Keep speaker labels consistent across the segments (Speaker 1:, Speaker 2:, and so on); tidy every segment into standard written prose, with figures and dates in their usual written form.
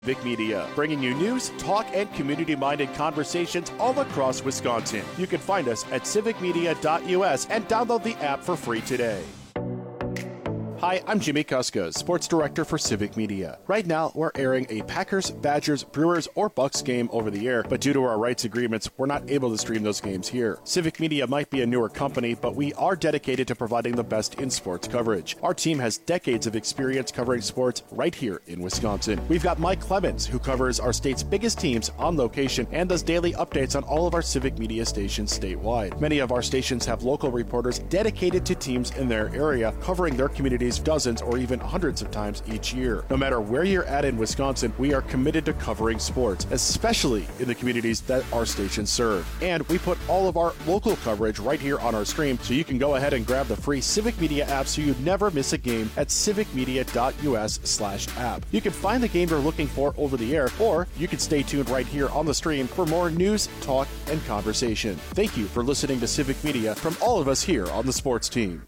Speaker 1: Civic Media, bringing you news, talk, and community-minded conversations all across Wisconsin. You can find us at civicmedia.us and download the app for free today. Hi, I'm Jimmy Kuska, Sports Director for Civic Media. Right now, we're airing a Packers, Badgers, Brewers, or Bucks game over the air, but due to our rights agreements, we're not able to stream those games here. Civic Media might be a newer company, but we are dedicated to providing the best in sports coverage. Our team has decades of experience covering sports right here in Wisconsin. We've got Mike Clemens, who covers our state's biggest teams on location and does daily updates on all of our Civic Media stations statewide. Many of our stations have local reporters dedicated to teams in their area, covering their communities dozens or even hundreds of times each year. No matter where you're at in Wisconsin, we are committed to covering sports, especially in the communities that our stations serve. And we put all of our local coverage right here on our stream, so you can go ahead and grab the free Civic Media app so you never miss a game at civicmedia.us/app. You can find the game you're looking for over the air, or you can stay tuned right here on the stream for more news, talk, and conversation. Thank you for listening to Civic Media from all of us here on the sports team.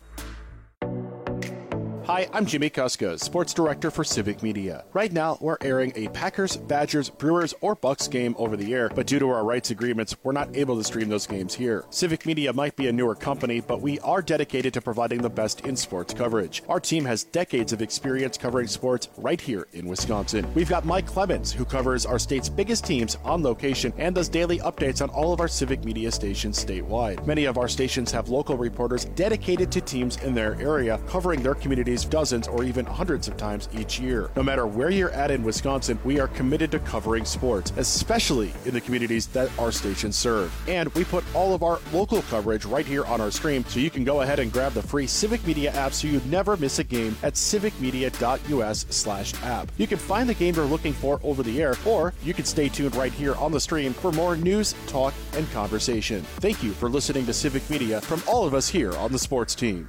Speaker 1: Hi, I'm Jimmy Kuska, Sports Director for Civic Media. Right now, we're airing a Packers, Badgers, Brewers, or Bucks game over the air, but due to our rights agreements, we're not able to stream those games here. Civic Media might be a newer company, but we are dedicated to providing the best in sports coverage. Our team has decades of experience covering sports right here in Wisconsin. We've got Mike Clemens, who covers our state's biggest teams on location and does daily updates on all of our Civic Media stations statewide. Many of our stations have local reporters dedicated to teams in their area, covering their communities dozens or even hundreds of times each year. No matter where you're at in Wisconsin, we are committed to covering sports, especially in the communities that our stations serve. And we put all of our local coverage right here on our stream, so you can go ahead and grab the free Civic Media app so you never miss a game at civicmedia.us/app. You can find the game you're looking for over the air, or you can stay tuned right here on the stream for more news, talk, and conversation. Thank you for listening to Civic Media from all of us here on the sports team.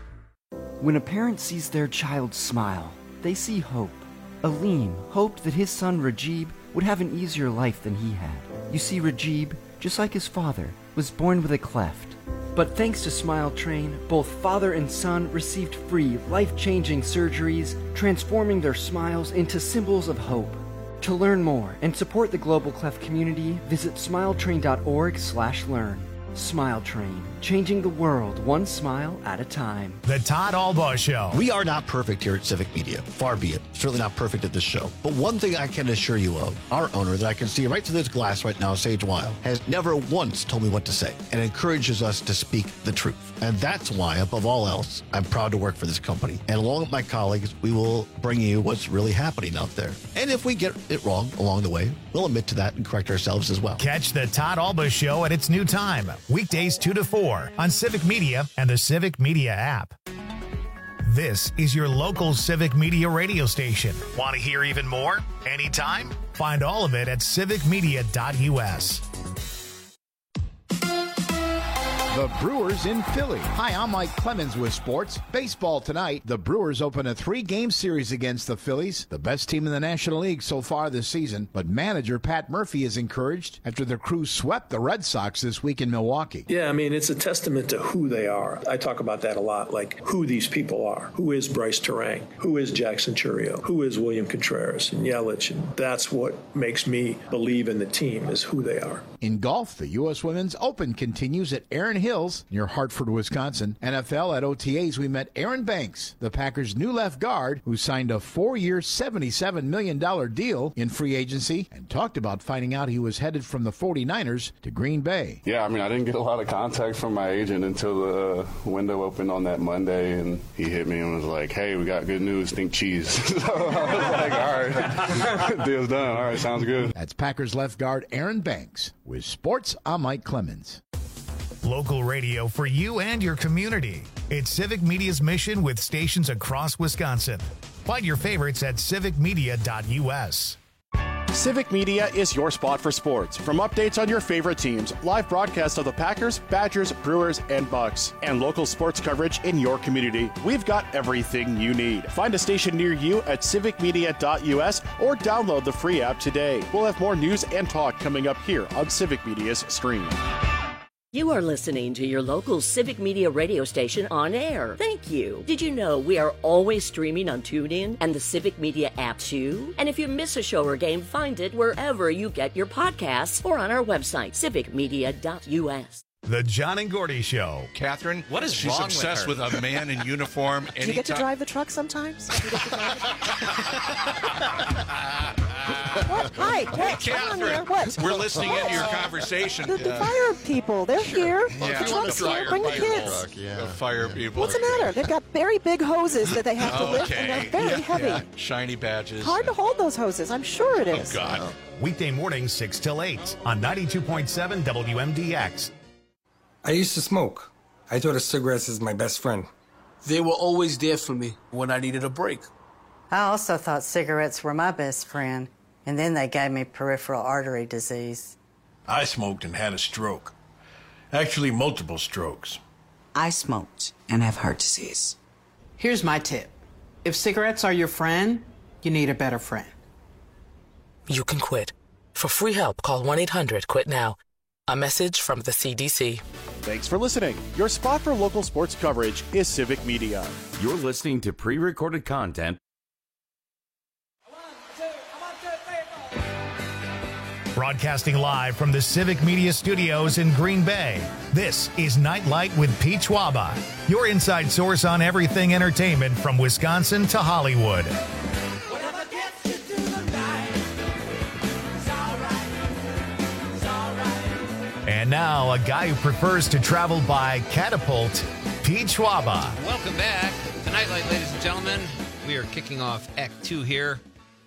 Speaker 2: When a parent sees their child smile, they see hope. Aleem hoped that his son Rajib would have an easier life than he had. You see, Rajib, just like his father, was born with a cleft. But thanks to Smile Train, both father and son received free, life-changing surgeries, transforming their smiles into symbols of hope. To learn more and support the Global Cleft community, visit smiletrain.org/learn. Smile Train, changing the world one smile at a time.
Speaker 3: The Todd Albaugh Show.
Speaker 4: We are not perfect here at Civic Media. Far be it. Certainly not perfect at this show. But one thing I can assure you of, our owner that I can see right through this glass right now, Sage Weil, has never once told me what to say and encourages us to speak the truth. And that's why, above all else, I'm proud to work for this company. And along with my colleagues, we will bring you what's really happening out there. And if we get it wrong along the way, we'll admit to that and correct ourselves as well.
Speaker 3: Catch the Todd Albaugh Show at its new time, weekdays 2 to 4 on Civic Media and the Civic Media app. This is your local Civic Media radio station. Want to hear even more? Anytime? Find all of it at civicmedia.us.
Speaker 5: The Brewers in Philly. Hi, I'm Mike Clemens with sports. Baseball tonight. The Brewers open a 3-game series against the Phillies, the best team in the National League so far this season. But manager Pat Murphy is encouraged after the crew swept the Red Sox this week in Milwaukee.
Speaker 6: Yeah, I mean, it's a testament to who they are. I talk about that a lot, like who these people are. Who is Bryce Terang? Who is Jackson Churio? Who is William Contreras and Yelich? And that's what makes me believe in the team, is who they are.
Speaker 5: In golf, the U.S. Women's Open continues at Erin Hills near Hartford, Wisconsin. NFL at OTAs, we met Aaron Banks, the Packers' new left guard, who signed a 4-year, $77 million deal in free agency and talked about finding out he was headed from the 49ers to Green Bay.
Speaker 7: Yeah, I mean, I didn't get a lot of contact from my agent until the window opened on that Monday, and he hit me and was like, hey, we got good news, think cheese. So I was like, all right, deal's done. All right, sounds good.
Speaker 5: That's Packers left guard Aaron Banks. With sports, I'm Mike Clemens.
Speaker 3: Local radio for you and your community. It's Civic Media's mission with stations across Wisconsin. Find your favorites at civicmedia.us.
Speaker 1: Civic Media is your spot for sports. From updates on your favorite teams, live broadcasts of the Packers, Badgers, Brewers, and Bucks, and local sports coverage in your community, we've got everything you need. Find a station near you at civicmedia.us or download the free app today. We'll have more news and talk coming up here on Civic Media's stream.
Speaker 8: You are listening to your local Civic Media radio station on air. Thank you. Did you know we are always streaming on TuneIn and the Civic Media app too? And if you miss a show or game, find it wherever you get your podcasts or on our website, civicmedia.us.
Speaker 3: The John and Gordy Show.
Speaker 9: Catherine,
Speaker 10: what is
Speaker 9: she's
Speaker 10: wrong
Speaker 9: obsessed
Speaker 10: with
Speaker 9: a man in uniform.
Speaker 11: Do you get to drive the truck sometimes? What? Hi,
Speaker 9: Catherine.
Speaker 11: What?
Speaker 9: We're listening into your conversation.
Speaker 11: The fire people, they're here.
Speaker 9: Yeah.
Speaker 11: The truck's here. Bring the kids.
Speaker 9: The fire people.
Speaker 11: What's the matter? They've got very big hoses that they have to lift, and they're very heavy.
Speaker 9: Yeah. Shiny badges.
Speaker 11: Hard to hold those hoses. I'm sure it is.
Speaker 9: Oh, God.
Speaker 3: Weekday mornings 6 till 8 on 92.7 WMDX.
Speaker 12: I used to smoke. I thought of cigarettes as my best friend.
Speaker 13: They were always there for me when I needed a break.
Speaker 14: I also thought cigarettes were my best friend, and then they gave me peripheral artery disease.
Speaker 15: I smoked and had a stroke. Actually, multiple strokes.
Speaker 16: I smoked and have heart disease.
Speaker 17: Here's my tip. If cigarettes are your friend, you need a better friend.
Speaker 18: You can quit. For free help, call 1-800-QUIT-NOW. A message from the CDC.
Speaker 1: Thanks for listening. Your spot for local sports coverage is Civic Media.
Speaker 19: You're listening to pre-recorded content.
Speaker 3: Broadcasting live from the Civic Media Studios in Green Bay, this is Nightlight with Pete Schwaba, your inside source on everything entertainment from Wisconsin to Hollywood. And now, a guy who prefers to travel by catapult, Pete Schwaba.
Speaker 10: Welcome back to Nightlight, ladies and gentlemen. We are kicking off Act 2 here.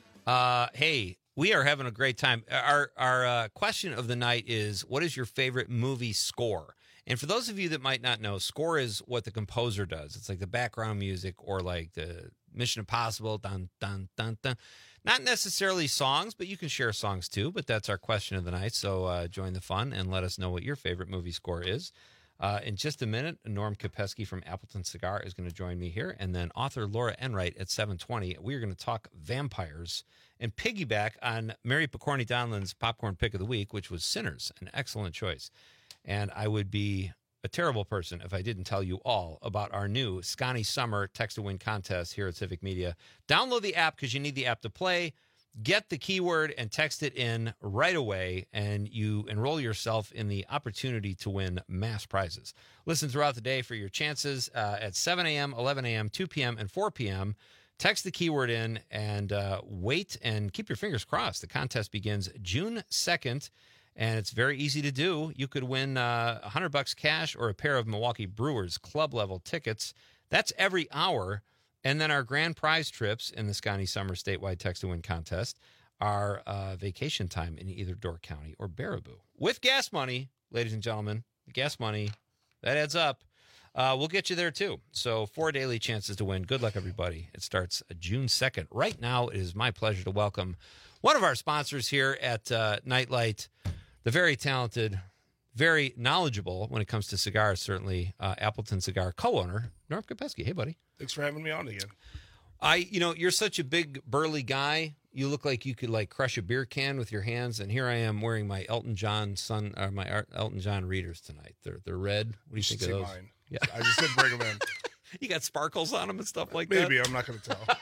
Speaker 10: Hey, we are having a great time. Our question of the night is, what is your favorite movie score? And for those of you that might not know, score is what the composer does. It's like the background music or like the Mission Impossible, dun, dun, dun, dun. Not necessarily songs, but you can share songs too. But that's our question of the night. So join the fun and let us know what your favorite movie score is. In just a minute, Norm Kopesky from Appleton Cigar is going to join me here. And then author Laura Enright at 7:20. We are going to talk vampires and piggyback on Mary Picorni Donlan's Popcorn Pick of the Week, which was Sinners, an excellent choice. And I would be a terrible person if I didn't tell you all about our new Scotty Summer Text to Win contest here at Civic Media. Download the app because you need the app to play. Get the keyword and text it in right away, and you enroll yourself in the opportunity to win mass prizes. Listen throughout the day for your chances at 7 a.m., 11 a.m., 2 p.m., and 4 p.m. Text the keyword in and wait and keep your fingers crossed. The contest begins June 2nd. And it's very easy to do. You could win $100 cash or a pair of Milwaukee Brewers club-level tickets. That's every hour. And then our grand prize trips in the Scotty Summer Statewide Text-to-Win contest are vacation time in either Door County or Baraboo. With gas money, ladies and gentlemen, the gas money, that adds up. We'll get you there, too. So 4 daily chances to win. Good luck, everybody. It starts June 2nd. Right now, it is my pleasure to welcome one of our sponsors here at Nightlight, the very talented, very knowledgeable when it comes to cigars, certainly, Appleton Cigar co-owner, Norm Kopesky. Hey, buddy.
Speaker 20: Thanks for having me on again.
Speaker 10: You're such a big, burly guy. You look like you could, crush a beer can with your hands, and here I am wearing my Elton John Elton John readers tonight. They're red. What do you think of those?
Speaker 20: Mine. Yeah. I just didn't bring them in.
Speaker 10: You got sparkles on them and stuff like
Speaker 20: that?
Speaker 10: Maybe.
Speaker 20: I'm not going to tell.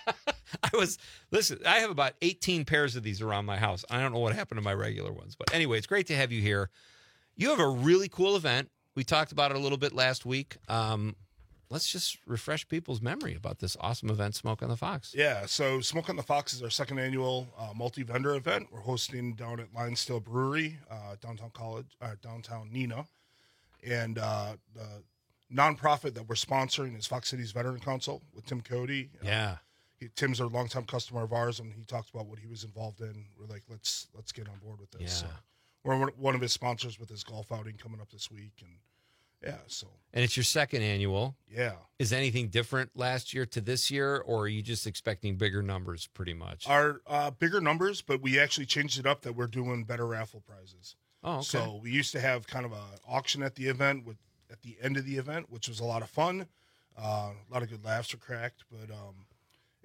Speaker 10: I have about 18 pairs of these around my house. I don't know what happened to my regular ones. But anyway, it's great to have you here. You have a really cool event. We talked about it a little bit last week. Let's just refresh people's memory about this awesome event, Smoke on the Fox.
Speaker 20: Yeah, so Smoke on the Fox is our second annual multi-vendor event. We're hosting down at Lionsdale Brewery, downtown Neenah. And the nonprofit that we're sponsoring is Fox Cities Veteran Council with Tim Cody.
Speaker 10: Yeah.
Speaker 20: Tim's a longtime customer of ours, and he talked about what he was involved in. We're like, let's get on board with this.
Speaker 10: Yeah.
Speaker 20: So we're one of his sponsors with his golf outing coming up this week, and and
Speaker 10: it's your second annual.
Speaker 20: Yeah.
Speaker 10: Is anything different last year to this year, or are you just expecting bigger numbers pretty much?
Speaker 20: Our bigger numbers, but we actually changed it up that we're doing better raffle prizes.
Speaker 10: Oh, okay.
Speaker 20: So we used to have kind of an auction at the event at the end of the event, which was a lot of fun. A lot of good laughs were cracked, but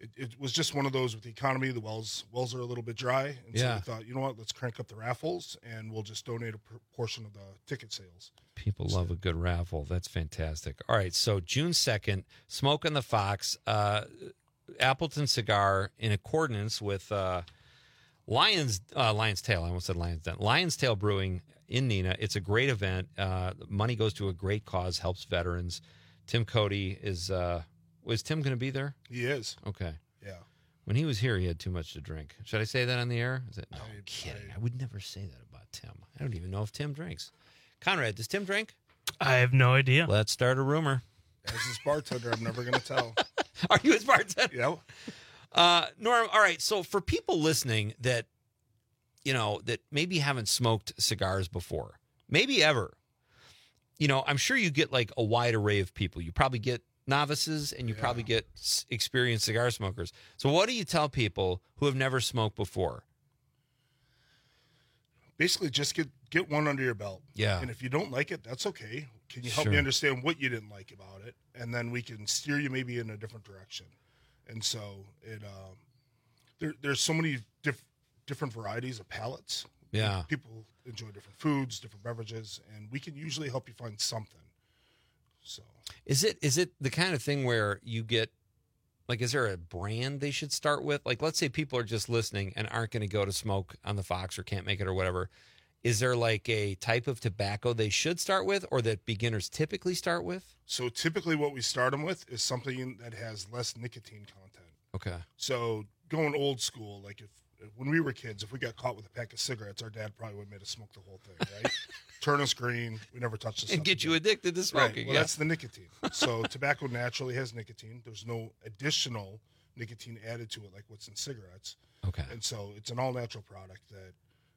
Speaker 20: it was just one of those with the economy. The wells are a little bit dry, and so
Speaker 10: Yeah.
Speaker 20: we thought, you know what, let's crank up the raffles, and we'll just donate a portion of the ticket sales.
Speaker 10: People love a good raffle. That's fantastic. All right, so June 2nd, Smoke on the Fox, Appleton Cigar, in accordance with Lion's Tail. I almost said Lion's Den. Lion's Tail Brewing in Neenah. It's a great event. Money goes to a great cause, helps veterans. Tim Cody is Tim going to be there?
Speaker 20: He is.
Speaker 10: Okay.
Speaker 20: Yeah.
Speaker 10: When he was here, he had too much to drink. Should I say that on the air? No, I'm kidding. I would never say that about Tim. I don't even know if Tim drinks. Conrad, does Tim drink?
Speaker 21: I have no idea.
Speaker 10: Let's start a rumor.
Speaker 20: As his bartender, I'm never going to tell.
Speaker 10: Are you his bartender?
Speaker 20: Yep.
Speaker 10: Norm, all right. So for people listening that, that maybe haven't smoked cigars before, maybe ever, I'm sure you get like a wide array of people. You probably get novices and you probably get experienced cigar smokers. So what do you tell people who have never smoked before?
Speaker 20: Basically, just get one under your belt.
Speaker 10: Yeah.
Speaker 20: And if you don't like it, that's okay. Can you help me understand what you didn't like about it? And then we can steer you maybe in a different direction. And so there's so many different varieties of palates.
Speaker 10: Yeah.
Speaker 20: People enjoy different foods, different beverages, and we can usually help you find something. So
Speaker 10: is it the kind of thing where you get, like, is there a brand they should start with? Like, let's say people are just listening and aren't going to go to Smoke on the Fox or can't make it or whatever. Is there like a type of tobacco they should start with or that beginners typically start with?
Speaker 20: So typically what we start them with is something that has less nicotine content.
Speaker 10: Okay.
Speaker 20: So going old school, like when we were kids, if we got caught with a pack of cigarettes, our dad probably would have made us smoke the whole thing, right? Turn us green. We never touched the stuff.
Speaker 10: And get you addicted to smoking.
Speaker 20: Right. Well, that's the nicotine. So tobacco naturally has nicotine. There's no additional nicotine added to it like what's in cigarettes.
Speaker 10: Okay.
Speaker 20: And so it's an all-natural product that,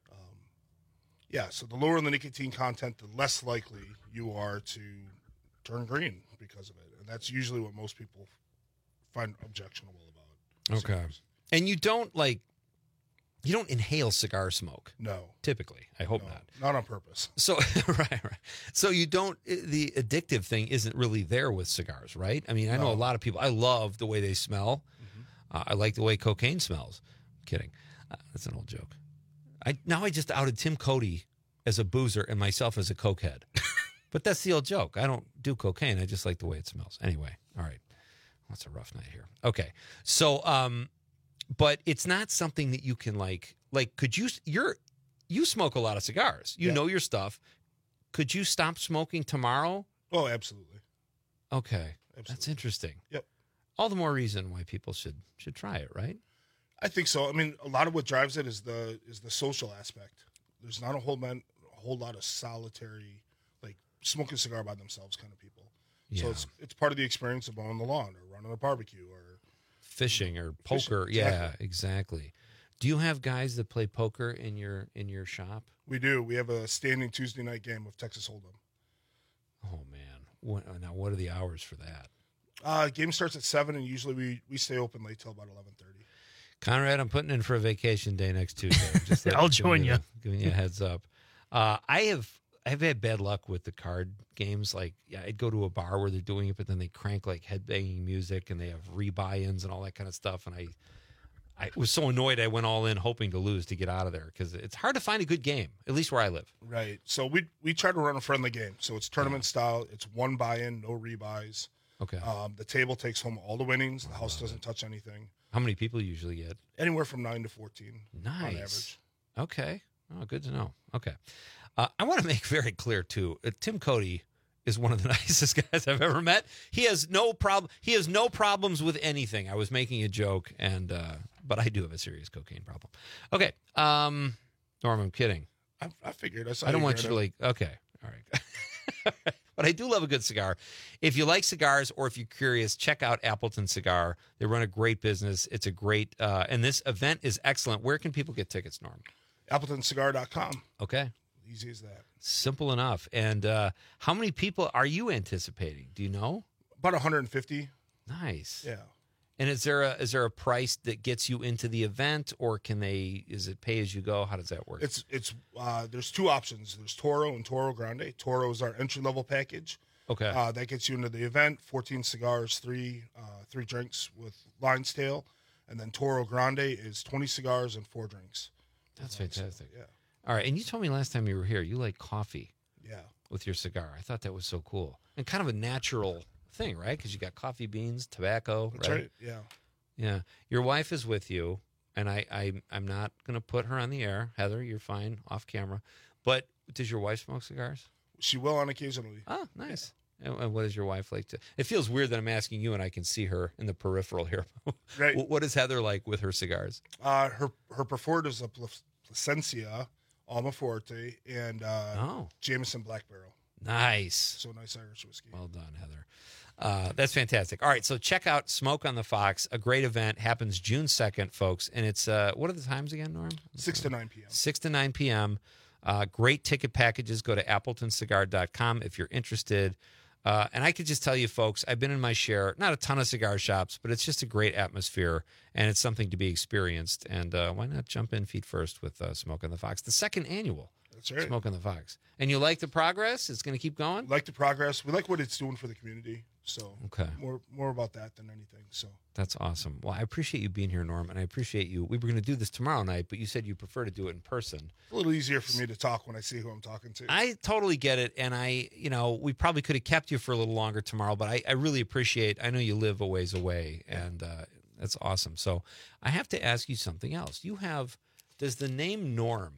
Speaker 20: so the lower the nicotine content, the less likely you are to turn green because of it. And that's usually what most people find objectionable about.
Speaker 10: Okay. And you don't inhale cigar smoke.
Speaker 20: No.
Speaker 10: Typically. I hope not.
Speaker 20: Not on purpose.
Speaker 10: So, right. So the addictive thing isn't really there with cigars, right? I mean, I know a lot of people, I love the way they smell. I like the way cocaine smells. I'm kidding. That's an old joke. I just outed Tim Cody as a boozer and myself as a cokehead. But that's the old joke. I don't do cocaine. I just like the way it smells. Anyway, all right. That's a rough night here. Okay. So, but it's not something that you can could you smoke a lot of cigars. You know your stuff. Could you stop smoking tomorrow?
Speaker 20: Oh, absolutely.
Speaker 10: Okay.
Speaker 20: Absolutely.
Speaker 10: That's interesting.
Speaker 20: Yep.
Speaker 10: All the more reason why people should try it, right?
Speaker 20: I think so. I mean, a lot of what drives it is the social aspect. There's not a whole lot of solitary, like smoking a cigar by themselves kind of people.
Speaker 10: Yeah.
Speaker 20: So it's part of the experience of mowing the lawn or running a barbecue or
Speaker 10: fishing or poker.
Speaker 20: Fishing,
Speaker 10: Yeah, exactly. Do you have guys that play poker in your shop?
Speaker 20: We do. We have a standing Tuesday night game with Texas Hold'em.
Speaker 10: Oh man! What are the hours for that?
Speaker 20: Game starts at 7, and usually we stay open late till about 11:30.
Speaker 10: Conrad, I'm putting in for a vacation day next Tuesday. Just
Speaker 21: I'll join you.
Speaker 10: Giving you a heads up. I've had bad luck with the card games. Like, I'd go to a bar where they're doing it, but then they crank like headbanging music and they have rebuy-ins and all that kind of stuff. And I was so annoyed I went all in hoping to lose to get out of there because it's hard to find a good game, at least where I live.
Speaker 20: Right. So we try to run a friendly game. So it's tournament style. It's one buy-in, no rebuys.
Speaker 10: Okay.
Speaker 20: The table takes home all the winnings. The house doesn't touch anything.
Speaker 10: How many people usually get?
Speaker 20: Anywhere from 9 to 14
Speaker 10: nice.
Speaker 20: On average.
Speaker 10: Okay. Oh, good to know. Okay. I want to make very clear, too, Tim Cody is one of the nicest guys I've ever met. He has no problem. He has no problems with anything. I was making a joke, but I do have a serious cocaine problem. Okay. Norm, I'm kidding.
Speaker 20: I figured.
Speaker 10: I don't want you to okay. All right. But I do love a good cigar. If you like cigars or if you're curious, check out Appleton Cigar. They run a great business. It's a great, and this event is excellent. Where can people get tickets, Norm?
Speaker 20: AppletonCigar.com.
Speaker 10: Okay.
Speaker 20: Easy as that.
Speaker 10: Simple enough. And how many people are you anticipating? Do you know?
Speaker 20: About 150.
Speaker 10: Nice.
Speaker 20: Yeah.
Speaker 10: And is there a price that gets you into the event, or is it pay as you go? How does that work?
Speaker 20: It's there's two options. There's Toro and Toro Grande. Toro is our entry level package.
Speaker 10: Okay.
Speaker 20: That gets you into the event. 14 cigars, three drinks with Lion's Tail. And then Toro Grande is 20 cigars and 4 drinks.
Speaker 10: That's fantastic.
Speaker 20: Yeah.
Speaker 10: All right, and you told me last time you were here, you like coffee.
Speaker 20: Yeah.
Speaker 10: With your cigar. I thought that was so cool. And kind of a natural thing, right? Because you got coffee beans, tobacco,
Speaker 20: That's right. Yeah.
Speaker 10: Yeah. Your wife is with you, and I'm not going to put her on the air. Heather, you're fine off camera. But does your wife smoke cigars?
Speaker 20: She will on occasionally.
Speaker 10: Oh, nice. And what does your wife like to? It feels weird that I'm asking you and I can see her in the peripheral here.
Speaker 20: Right.
Speaker 10: What is Heather like with her cigars?
Speaker 20: Her preferred is a Plasencia, Alma Forte, and Jameson Black Barrel.
Speaker 10: Nice.
Speaker 20: So nice Irish whiskey.
Speaker 10: Well done, Heather. That's fantastic. All right, so check out Smoke on the Fox. A great event happens June 2nd, folks. And it's, what are the times again, Norm?
Speaker 20: 6 to 9 p.m.
Speaker 10: 6 to 9 p.m. Great ticket packages. Go to appletoncigar.com if you're interested. And I could just tell you, folks, I've been in my share, not a ton of cigar shops, but it's just a great atmosphere, and it's something to be experienced. And why not jump in feet first with Smoke on the Fox, the second annual
Speaker 20: That's right.
Speaker 10: Smoke on the Fox. And you like the progress? It's going to keep going?
Speaker 20: We like the progress. We like what it's doing for the community. So
Speaker 10: okay.
Speaker 20: more about that than anything. So
Speaker 10: that's awesome. Well, I appreciate you being here, Norm, and I appreciate you. We were going to do this tomorrow night, but you said you prefer to do it in person.
Speaker 20: A little easier for me to talk when I see who I'm talking to.
Speaker 10: I totally get it, and we probably could have kept you for a little longer tomorrow, but I really appreciate. I know you live a ways away, and that's awesome. So I have to ask you something else. Does the name Norm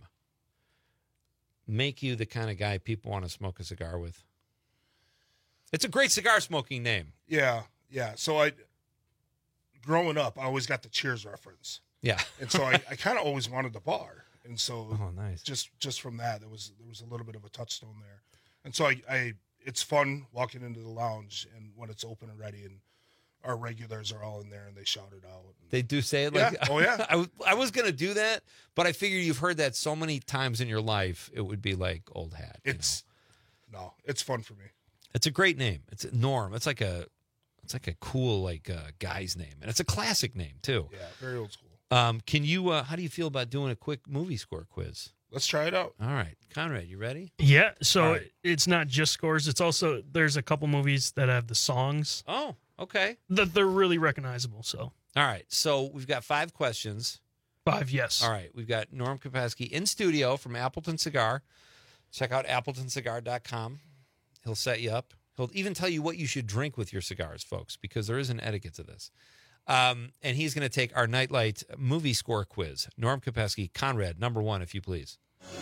Speaker 10: make you the kind of guy people want to smoke a cigar with? It's a great cigar smoking name.
Speaker 20: Yeah. So growing up, I always got the Cheers reference.
Speaker 10: Yeah.
Speaker 20: And so I kind of always wanted the bar. And so
Speaker 10: nice.
Speaker 20: Just from that, there was a little bit of a touchstone there. And so it's fun walking into the lounge and when it's open and ready and our regulars are all in there and they shout it out.
Speaker 10: They do say it like,
Speaker 20: yeah. Oh yeah.
Speaker 10: I was going to do that, but I figured you've heard that so many times in your life, it would be like old hat.
Speaker 20: It's fun for me.
Speaker 10: It's a great name. It's Norm. It's like a cool guy's name, and it's a classic name too.
Speaker 20: Yeah, very old school.
Speaker 10: Can you? How do you feel about doing a quick movie score quiz?
Speaker 20: Let's try it out.
Speaker 10: All right, Conrad, you ready?
Speaker 21: Yeah. So it's not just scores. It's also there's a couple movies that have the songs.
Speaker 10: Oh, okay.
Speaker 21: That they're really recognizable. So
Speaker 10: all right. So we've got 5 questions.
Speaker 21: 5, yes.
Speaker 10: All right. We've got Norm Kopasky in studio from Appleton Cigar. Check out appletoncigar.com. He'll set you up. He'll even tell you what you should drink with your cigars, folks, because there is an etiquette to this. And he's going to take our Nightlight movie score quiz. Norm Kopasky, Conrad, number 1, if you please.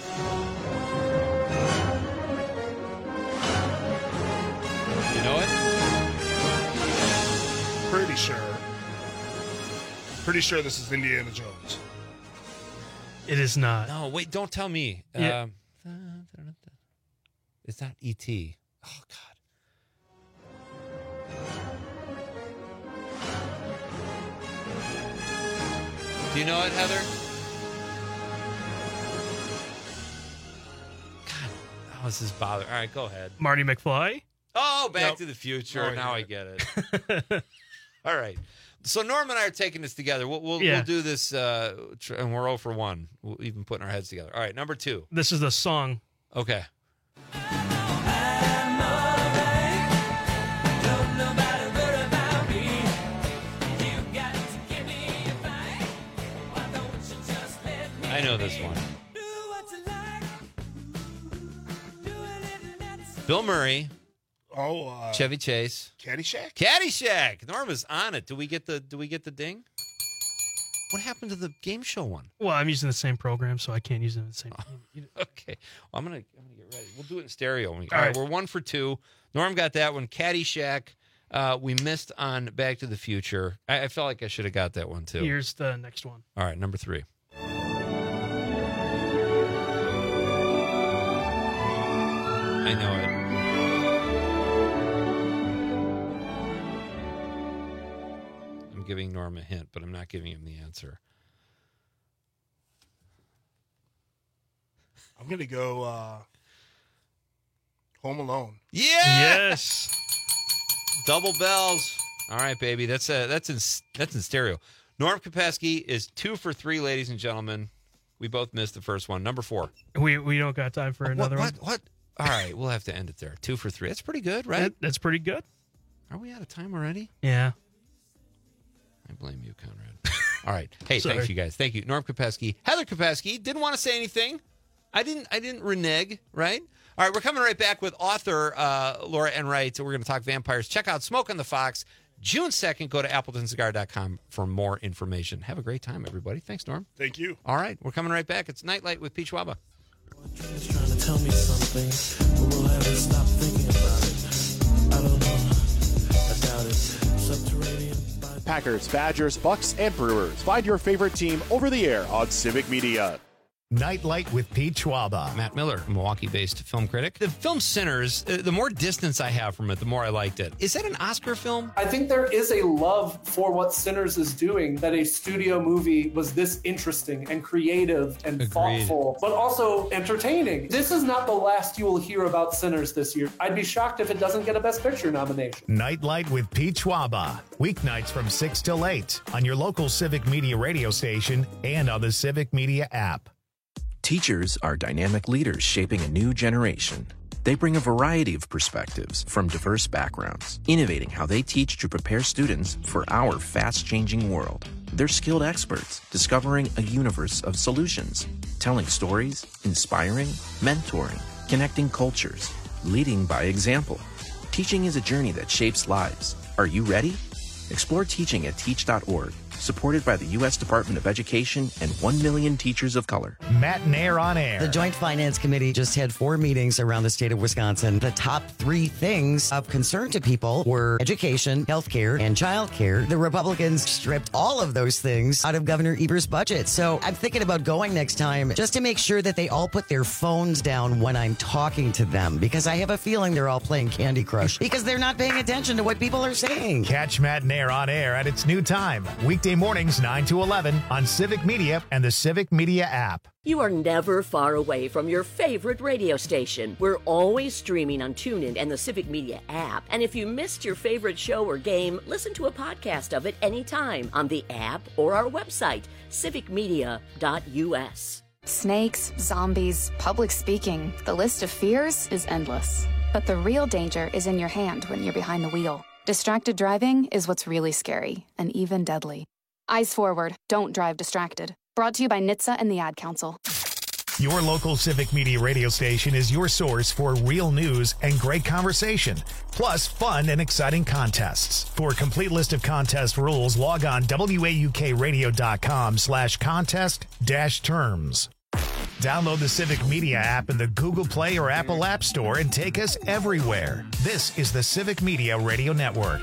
Speaker 10: You know it?
Speaker 20: Pretty sure this is Indiana Jones.
Speaker 21: It is not.
Speaker 10: No, wait, don't tell me.
Speaker 21: Yeah.
Speaker 10: It's not E.T. Oh, God. Do you know it, Heather? God, oh, this is bothering. All right, go ahead.
Speaker 21: Marty McFly?
Speaker 10: Oh, Back to the Future. Now I get it. All right. So Norm and I are taking this together. We'll do this, and we're 0 for 1. We'll even putting our heads together. All right, number 2.
Speaker 21: This is the song.
Speaker 10: Okay. I know this one. Bill Murray.
Speaker 20: Oh,
Speaker 10: Chevy Chase.
Speaker 20: Caddyshack?
Speaker 10: Caddyshack. Norm is on it. Do we get the ding? What happened to the game show one?
Speaker 21: Well, I'm using the same program, so I can't use it in the same.
Speaker 10: Okay. Well, I'm gonna get ready. We'll do it in stereo. All right, we're 1 for 2. Norm got that one. Caddyshack. We missed on Back to the Future. I felt like I should have got that one too.
Speaker 21: Here's the next one.
Speaker 10: All right, number 3. I know it. I'm giving Norm a hint, but I'm not giving him the answer.
Speaker 20: I'm going to go Home Alone.
Speaker 10: Yeah!
Speaker 21: Yes!
Speaker 10: Double bells. All right, baby. That's in stereo. Norm Kopasky is 2 for 3, ladies and gentlemen. We both missed the first one. Number 4.
Speaker 21: We don't got time for another one.
Speaker 10: What? All right, we'll have to end it there. 2 for 3. That's pretty good, right?
Speaker 21: That's pretty good.
Speaker 10: Are we out of time already?
Speaker 21: Yeah.
Speaker 10: I blame you, Conrad. All right. Hey,
Speaker 21: Sorry.
Speaker 10: thanks, you guys. Thank you. Norm Kopesky. Heather Kopesky didn't want to say anything. I didn't renege, right? All right, we're coming right back with author Laura Enright. We're going to talk vampires. Check out Smoke on the Fox. June 2nd, go to appletonscigar.com for more information. Have a great time, everybody. Thanks, Norm.
Speaker 20: Thank you.
Speaker 10: All right, we're coming right back. It's Nightlight with Pete Schwaba.
Speaker 2: Trying to tell me something, but we'll have to stop thinking about it. I don't know. I doubt it. Subterranean.
Speaker 1: Packers, Badgers, Bucks, and Brewers. Find your favorite team over the air on Civic Media.
Speaker 3: Nightlight with Pete Schwaba.
Speaker 10: Matt Miller, Milwaukee-based film critic. The film Sinners, the more distance I have from it, the more I liked it. Is that an Oscar film?
Speaker 22: I think there is a love for what Sinners is doing, that a studio movie was this interesting and creative and thoughtful, but also entertaining. This is not the last you will hear about Sinners this year. I'd be shocked if it doesn't get a Best Picture nomination.
Speaker 3: Nightlight with Pete Schwaba. Weeknights from 6 till 8 on your local Civic Media radio station and on the Civic Media app.
Speaker 23: Teachers are dynamic leaders shaping a new generation. They bring a variety of perspectives from diverse backgrounds, innovating how they teach to prepare students for our fast-changing world. They're skilled experts, discovering a universe of solutions, telling stories, inspiring, mentoring, connecting cultures, leading by example. Teaching is a journey that shapes lives. Are you ready? Explore teaching at teach.org. Supported by the U.S. Department of Education and 1 million teachers of color.
Speaker 3: Matt and Air on Air.
Speaker 24: The Joint Finance Committee just had 4 meetings around the state of Wisconsin. The top 3 things of concern to people were education, healthcare, and childcare. The Republicans stripped all of those things out of Governor Eber's budget. So I'm thinking about going next time just to make sure that they all put their phones down when I'm talking to them, because I have a feeling they're all playing Candy Crush because they're not paying attention to what people are saying.
Speaker 3: Catch Matt and Air on Air at its new time. Weekday mornings 9 to 11 on Civic Media and the Civic Media app.
Speaker 8: You are never far away from your favorite radio station. We're always streaming on TuneIn and the Civic Media app. And if you missed your favorite show or game, listen to a podcast of it anytime on the app or our website, civicmedia.us.
Speaker 25: Snakes, zombies, public speaking. The list of fears is endless. But the real danger is in your hand when you're behind the wheel. Distracted driving is what's really scary and even deadly. Eyes forward, don't drive distracted. Brought to you by NHTSA and the Ad Council.
Speaker 3: Your local Civic Media radio station is your source for real news and great conversation, plus fun and exciting contests. For a complete list of contest rules, log on waukradio.com/contest-terms. Download the Civic Media app in the Google Play or Apple App Store and take us everywhere. This is the Civic Media Radio Network.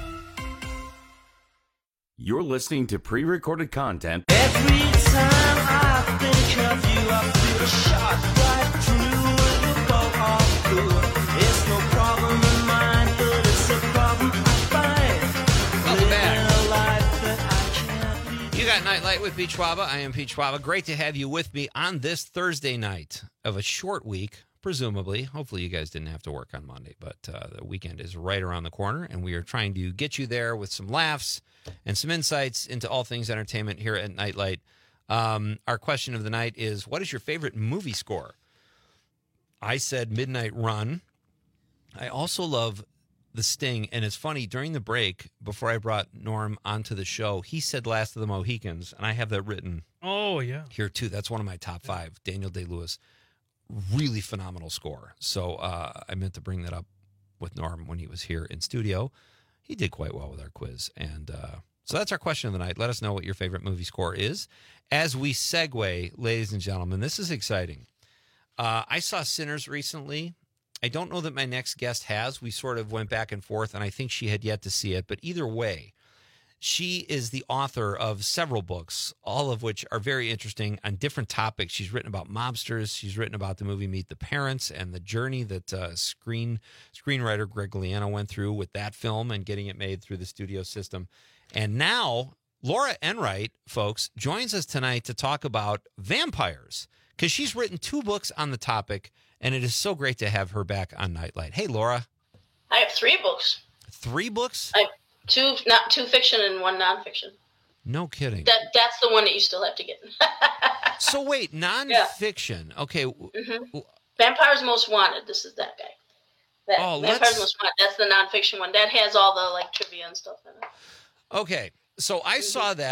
Speaker 19: You're listening to pre-recorded content.
Speaker 2: Every time I think of you, I feel a shot right through the bow of blue. It's no problem of mine, but it's a problem I find.
Speaker 10: Welcome back.
Speaker 2: Living a life that I can't lead.
Speaker 10: You got Nightlight with Pete Schwaba. I am Pete Schwaba. Great to have you with me on this Thursday night of a short week, presumably. Hopefully you guys didn't have to work on Monday, but the weekend is right around the corner, and we are trying to get you there with some laughs and some insights into all things entertainment here at Nightlight. Our question of the night is, what is your favorite movie score? I said Midnight Run. I also love The Sting, and it's funny, during the break, before I brought Norm onto the show, he said Last of the Mohicans, and I have that written here too. That's one of my top 5, Daniel Day-Lewis. Really phenomenal score. So I meant to bring that up with Norm when he was here in studio. He did quite well with our quiz. And so that's our question of the night. Let us know what your favorite movie score is. As we segue, ladies and gentlemen, this is exciting. I saw Sinners recently. I don't know that my next guest has. We sort of went back and forth, and I think she had yet to see it. But either way, she is the author of several books, all of which are very interesting on different topics. She's written about mobsters. She's written about the movie Meet the Parents and the journey that screenwriter Greg Gliano went through with that film and getting it made through the studio system. And now Laura Enright, folks, joins us tonight to talk about vampires, because she's written 2 books on the topic, and it is so great to have her back on Nightlight. Hey, Laura.
Speaker 26: I have 3 books.
Speaker 10: 3 books?
Speaker 26: I have 2 fiction and 1 nonfiction.
Speaker 10: No kidding.
Speaker 26: That's the one that you still have to get.
Speaker 10: So wait, nonfiction. Yeah. Okay.
Speaker 26: Mm-hmm. Vampires Most Wanted. This is that guy. Vampires Most Wanted. That's the nonfiction one. That has all the trivia and stuff in it.
Speaker 10: Okay. So I saw that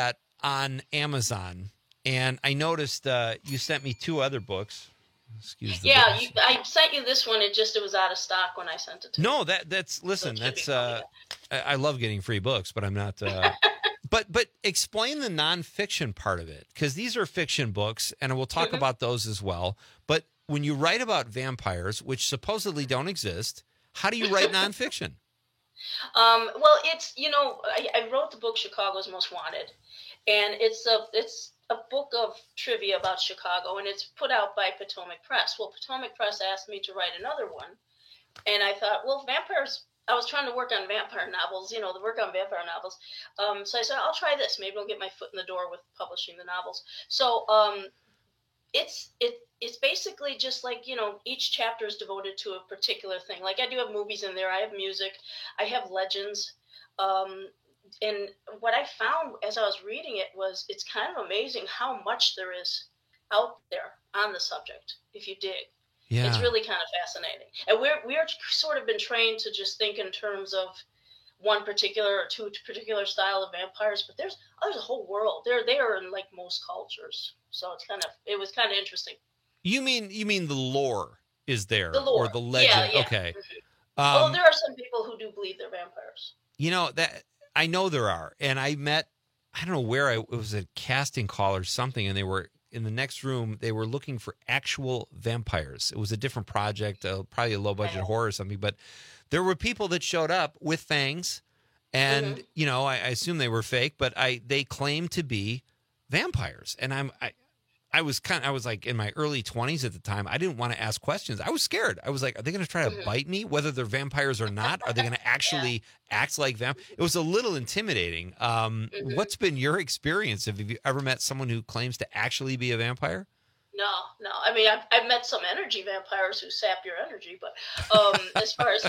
Speaker 10: on Amazon, and I noticed you sent me 2 other books. Excuse the
Speaker 26: Yeah, I sent you this one. It was out of stock when I sent it to you.
Speaker 10: No, listen, that's I love getting free books, but I'm not. But explain the nonfiction part of it, because these are fiction books, and we'll talk about those as well. But when you write about vampires, which supposedly don't exist, how do you write nonfiction?
Speaker 26: Well, it's I wrote the book Chicago's Most Wanted, and it's a book of trivia about Chicago, and it's put out by Potomac Press. Well, Potomac Press asked me to write another one, and I thought, well, vampires. I was trying to work on vampire novels, work on vampire novels. So I said, I'll try this. Maybe I'll get my foot in the door with publishing the novels. So it's basically just like, each chapter is devoted to a particular thing. Like I do have movies in there. I have music. I have legends. And what I found as I was reading it was it's kind of amazing how much there is out there on the subject, if you dig. Yeah. It's really kind of fascinating. And we're sort of been trained to just think in terms of one particular or 2 particular style of vampires, but there's a whole world. They are in like most cultures. So it was kind of interesting.
Speaker 10: You mean the lore is there,
Speaker 26: the lore,
Speaker 10: or the legend?
Speaker 26: Yeah.
Speaker 10: Okay.
Speaker 26: Mm-hmm. Well, there are some people who do believe they're vampires.
Speaker 10: That I know there are, and I met, I don't know where it was a casting call or something, and they were in the next room. They were looking for actual vampires. It was a different project, probably a low budget horror or something, but there were people that showed up with fangs, and I assume they were fake, but they claimed to be vampires, and I was like in my early 20s at the time. I didn't want to ask questions. I was scared. I was like, are they going to try to bite me, whether they're vampires or not? Are they going to actually act like vampires? It was a little intimidating. What's been your experience? Have you ever met someone who claims to actually be a vampire?
Speaker 26: No. I mean, I've met some energy vampires who sap your energy, but as far as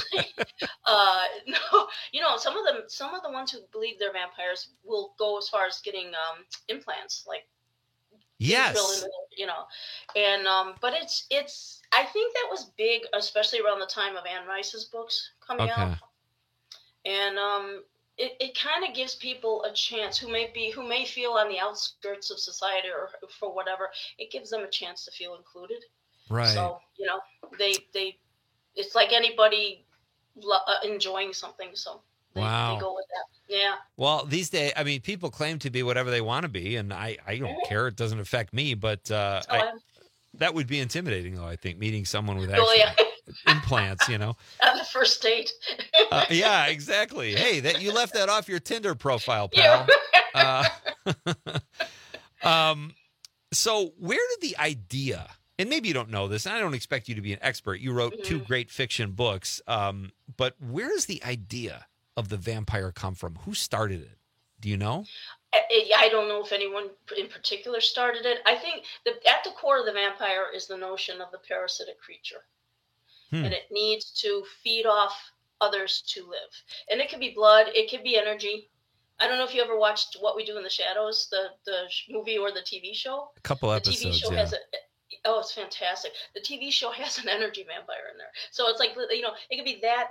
Speaker 26: no, some of the ones who believe they're vampires will go as far as getting implants, like.
Speaker 10: Yes.
Speaker 26: And but it's I think that was big, especially around the time of Anne Rice's books coming out. And it kind of gives people a chance who may feel on the outskirts of society or for whatever. It gives them a chance to feel included.
Speaker 10: Right.
Speaker 26: So they it's like anybody enjoying something. So they go with that. Yeah.
Speaker 10: Well, these days, I mean, people claim to be whatever they want to be, and I don't care. It doesn't affect me, but that would be intimidating, though, I think, meeting someone with actual implants, On
Speaker 26: the first date.
Speaker 10: Yeah, exactly. Hey, you left that off your Tinder profile, pal. So where did the idea, and maybe you don't know this, and I don't expect you to be an expert. You wrote 2 great fiction books, but where does the idea of the vampire come from? Who started it? Do you know?
Speaker 26: I don't know if anyone in particular started it. I think at the core of the vampire is the notion of the parasitic creature. And it needs to feed off others to live. And it could be blood. It could be energy. I don't know if you ever watched What We Do in the Shadows, the movie or the TV show.
Speaker 10: A couple episodes,
Speaker 26: The TV show has it's fantastic. The TV show has an energy vampire in there. So it's like, it could be that.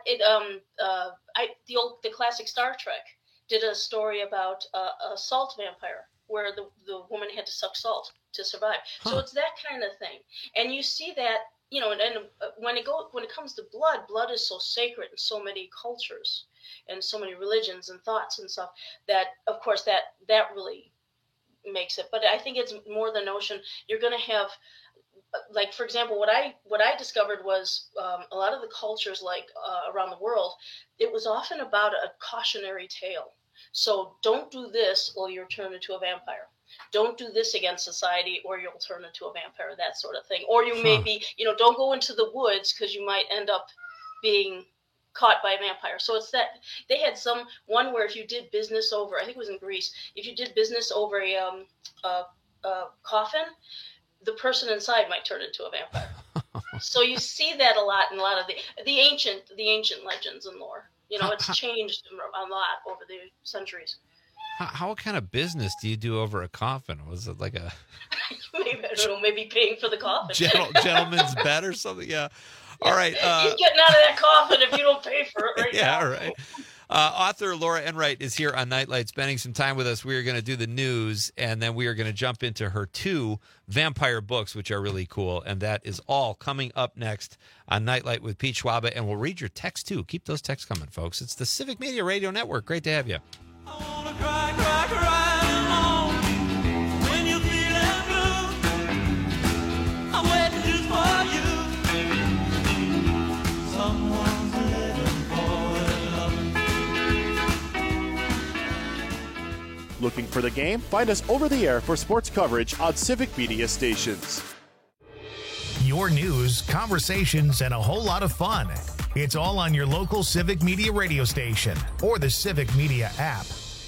Speaker 26: The classic Star Trek did a story about a salt vampire where the woman had to suck salt to survive. So it's that kind of thing. And you see that, and when it comes to blood is so sacred in so many cultures and so many religions and thoughts and stuff that, of course, that really makes it. But I think it's more the notion you're going to have, like, for example, what I discovered was a lot of the cultures, like around the world, it was often about a cautionary tale. So don't do this or you'll turn into a vampire. Don't do this against society or you'll turn into a vampire, that sort of thing. Or you may be, don't go into the woods because you might end up being caught by a vampire. So it's that they had one where if you did business over, I think it was in Greece, if you did business over a coffin, the person inside might turn into a vampire. So you see that a lot in a lot of the ancient legends and lore. It's changed a lot over the centuries.
Speaker 10: What kind of business do you do over a coffin? Was it like a
Speaker 26: maybe paying for the coffin,
Speaker 10: gentleman's bed or something? Yeah. All right.
Speaker 26: He's getting out of that coffin if you don't pay for it right now.
Speaker 10: Yeah, right. Author Laura Enright is here on Nightlight, spending some time with us. We are going to do the news, and then we are going to jump into her 2 vampire books, which are really cool. And that is all coming up next on Nightlight with Pete Schwaba. And we'll read your texts, too. Keep those texts coming, folks. It's the Civic Media Radio Network. Great to have you.
Speaker 1: Looking for the game? Find us over the air for sports coverage on Civic Media stations.
Speaker 3: Your news, conversations, and a whole lot of fun. It's all on your local Civic Media radio station or the Civic Media app.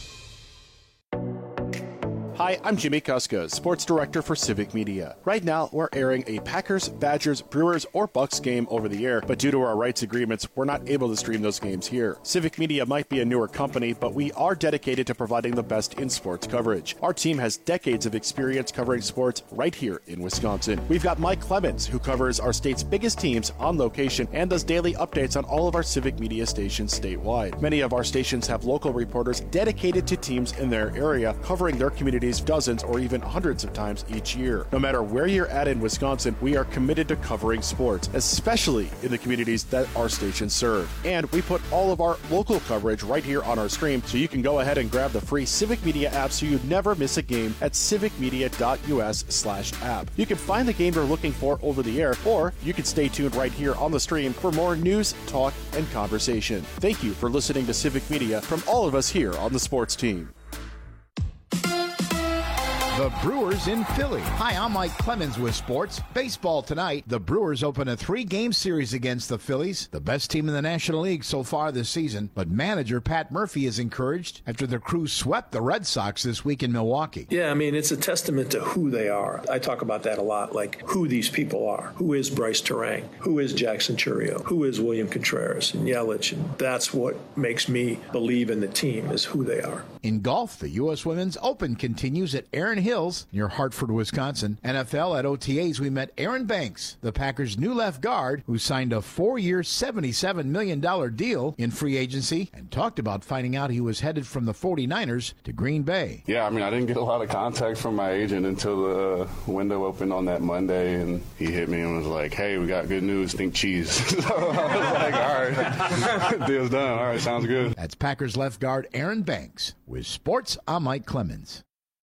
Speaker 1: Hi, I'm Jimmy Kuska, Sports Director for Civic Media. Right now, we're airing a Packers, Badgers, Brewers, or Bucks game over the air, but due to our rights agreements, we're not able to stream those games here. Civic Media might be a newer company, but we are dedicated to providing the best in sports coverage. Our team has decades of experience covering sports right here in Wisconsin. We've got Mike Clemens, who covers our state's biggest teams on location and does daily updates on all of our Civic Media stations statewide. Many of our stations have local reporters dedicated to teams in their area, covering their communities dozens or even hundreds of times each year. No matter where you're at in Wisconsin, we are committed to covering sports, especially in the communities that our stations serve. And we put all of our local coverage right here on our screen, so you can go ahead and grab the free Civic Media app so you never miss a game at civicmedia.us/app. You can find the game you're looking for over the air, or you can stay tuned right here on the stream for more news, talk, and conversation. Thank you for listening to Civic Media from all of us here on the sports team.
Speaker 4: The Brewers in Philly. Hi, I'm Mike Clemens with sports. Baseball tonight. The Brewers open a 3-game series against the Phillies, the best team in the National League so far this season. But manager Pat Murphy is encouraged after the Crew swept the Red Sox this week in Milwaukee.
Speaker 5: Yeah, I mean, it's a testament to who they are. I talk about that a lot, like who these people are. Who is Bryce Terang? Who is Jackson Churio? Who is William Contreras and Yelich? And that's what makes me believe in the team, is who they are.
Speaker 4: In golf, the U.S. Women's Open continues at Erin Hills near Hartford, Wisconsin. NFL at OTAs, we met Aaron Banks, the Packers' new left guard, who signed a 4-year, $77 million deal in free agency and talked about finding out he was headed from the 49ers to Green Bay.
Speaker 6: Yeah, I mean, I didn't get a lot of contact from my agent until the window opened on that Monday, and he hit me and was like, hey, we got good news, think cheese. So I was like, all right, deal's done. All right, sounds good.
Speaker 4: That's Packers left guard Aaron Banks. With sports, I'm Mike Clemens.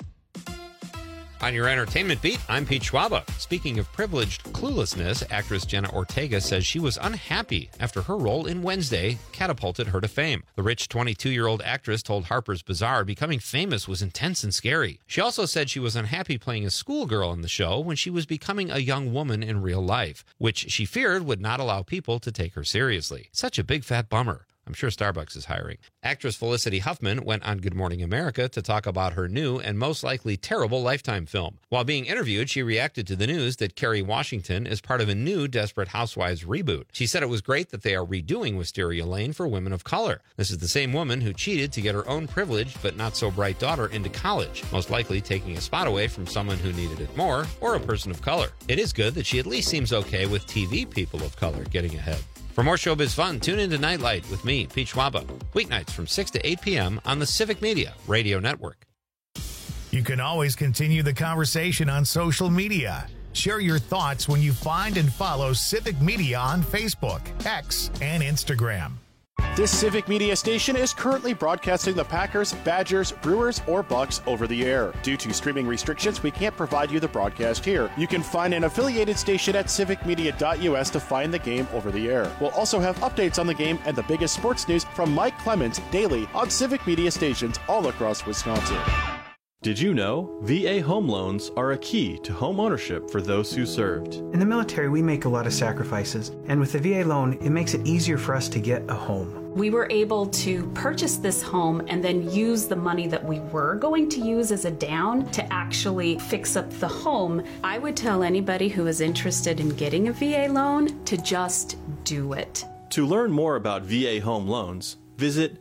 Speaker 10: On your entertainment beat, I'm Pete Schwaba. Speaking of privileged cluelessness, actress Jenna Ortega says she was unhappy after her role in Wednesday catapulted her to fame. The rich 22-year-old actress told Harper's Bazaar becoming famous was intense and scary. She also said she was unhappy playing a schoolgirl in the show when she was becoming a young woman in real life, which she feared would not allow people to take her seriously. Such a big fat bummer. I'm sure Starbucks is hiring. Actress Felicity Huffman went on Good Morning America to talk about her new and most likely terrible Lifetime film. While being interviewed, she reacted to the news that Kerry Washington is part of a new Desperate Housewives reboot. She said it was great that they are redoing Wisteria Lane for women of color. This is the same woman who cheated to get her own privileged but not so bright daughter into college, most likely taking a spot away from someone who needed it more, or a person of color. It is good that she at least seems okay with TV people of color getting ahead. For more showbiz fun, tune into Nightlight with me, Pete Schwaba, weeknights from 6 to 8 p.m. on the Civic Media Radio Network.
Speaker 3: You can always continue the conversation on social media. Share your thoughts when you find and follow Civic Media on Facebook, X, and Instagram.
Speaker 1: This Civic Media station is currently broadcasting the Packers, Badgers, Brewers, or Bucks over the air. Due to streaming restrictions, we can't provide you the broadcast here. You can find an affiliated station at civicmedia.us to find the game over the air. We'll also have updates on the game and the biggest sports news from Mike Clemens daily on Civic Media stations all across Wisconsin.
Speaker 7: Did you know VA home loans are a key to home ownership for those who served?
Speaker 9: In the military, we make a lot of sacrifices, and with the VA loan, it makes it easier for us to get a home.
Speaker 11: We were able to purchase this home and then use the money that we were going to use as a down to actually fix up the home. I would tell anybody who is interested in getting a VA loan to just do it.
Speaker 7: To learn more about VA home loans, Visit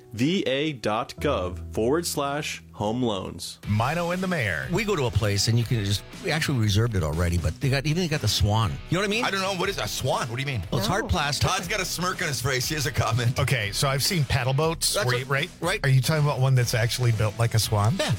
Speaker 7: va.gov/home loans.
Speaker 3: Mino and the Mayor.
Speaker 12: We go to a place and we actually reserved it already, but they got the swan. You know what I mean?
Speaker 13: I don't know. What is a swan? What do you mean?
Speaker 12: Well, it's hard plastic.
Speaker 13: Todd's got a smirk on his face. Here's a comment.
Speaker 3: Okay, so I've seen paddle boats.
Speaker 12: Right.
Speaker 3: Are you talking about one that's actually built like a swan?
Speaker 12: Yeah.